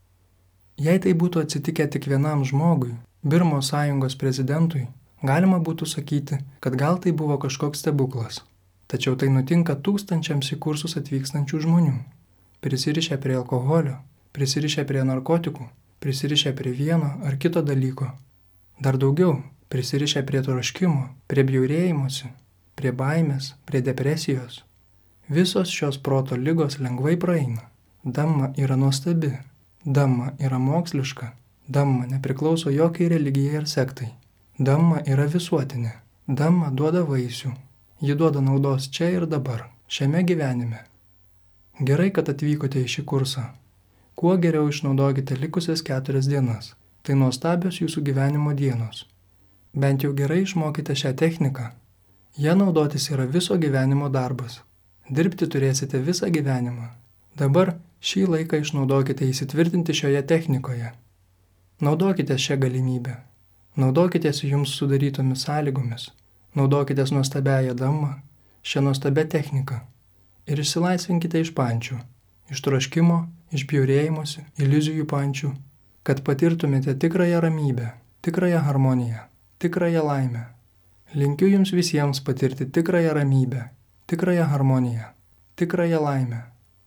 Jei tai būtų atsitikę tik vienam žmogui, Birmos sąjungos prezidentui, galima būtų sakyti, kad gal tai buvo kažkoks stebuklas. Tačiau tai nutinka tūkstančiams į kursus atvykstančių žmonių. Prisirišę prie alkoholio, prisirišę prie narkotikų, prisirišę prie vieno ar kito dalyko. Dar daugiau, prisirišę prie troškimo, prie bjaurėjimosi, prie baimės, prie depresijos. Visos šios proto ligos lengvai praeina. Dhamma yra nuostabi. Dhamma yra moksliška. Dhamma nepriklauso jokiai religijai ar sektai. Dhamma yra visuotinė. Dhamma duoda vaisių. Ji duoda naudos čia ir dabar, šiame gyvenime. Gerai, kad atvykote į šį kursą. Kuo geriau išnaudokite likusias keturias dienas. Tai nuostabios jūsų gyvenimo dienos. Bent jau gerai išmokite šią techniką. Ją naudotis yra viso gyvenimo darbas. Dirbti turėsite visą gyvenimą. Dabar šį laiką išnaudokite įsitvirtinti šioje technikoje. Naudokite šią galimybę. Naudokitės jums sudarytomis sąlygomis. Naudokitės nuostabiąją Dhamma, šią nuostabią techniką. Ir išsilaisvinkite iš pančių, iš troškimo, iš bjaurėjimosi, iliuzijų pančių, kad patirtumėte tikrąją ramybę, tikrąją harmoniją, tikrąją laimę. Linkiu jums visiems patirti tikrąją ramybę, tikrąją harmoniją, tikrąją laimę.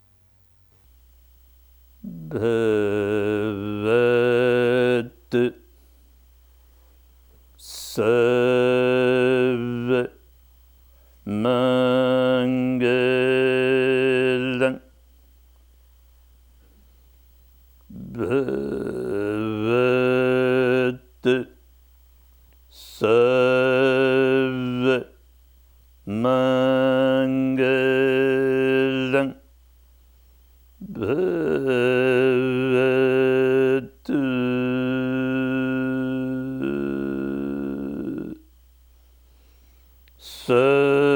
Bhavad Sarva Mangalam Bhavad Sarva Mangalam Bhavatu Sarva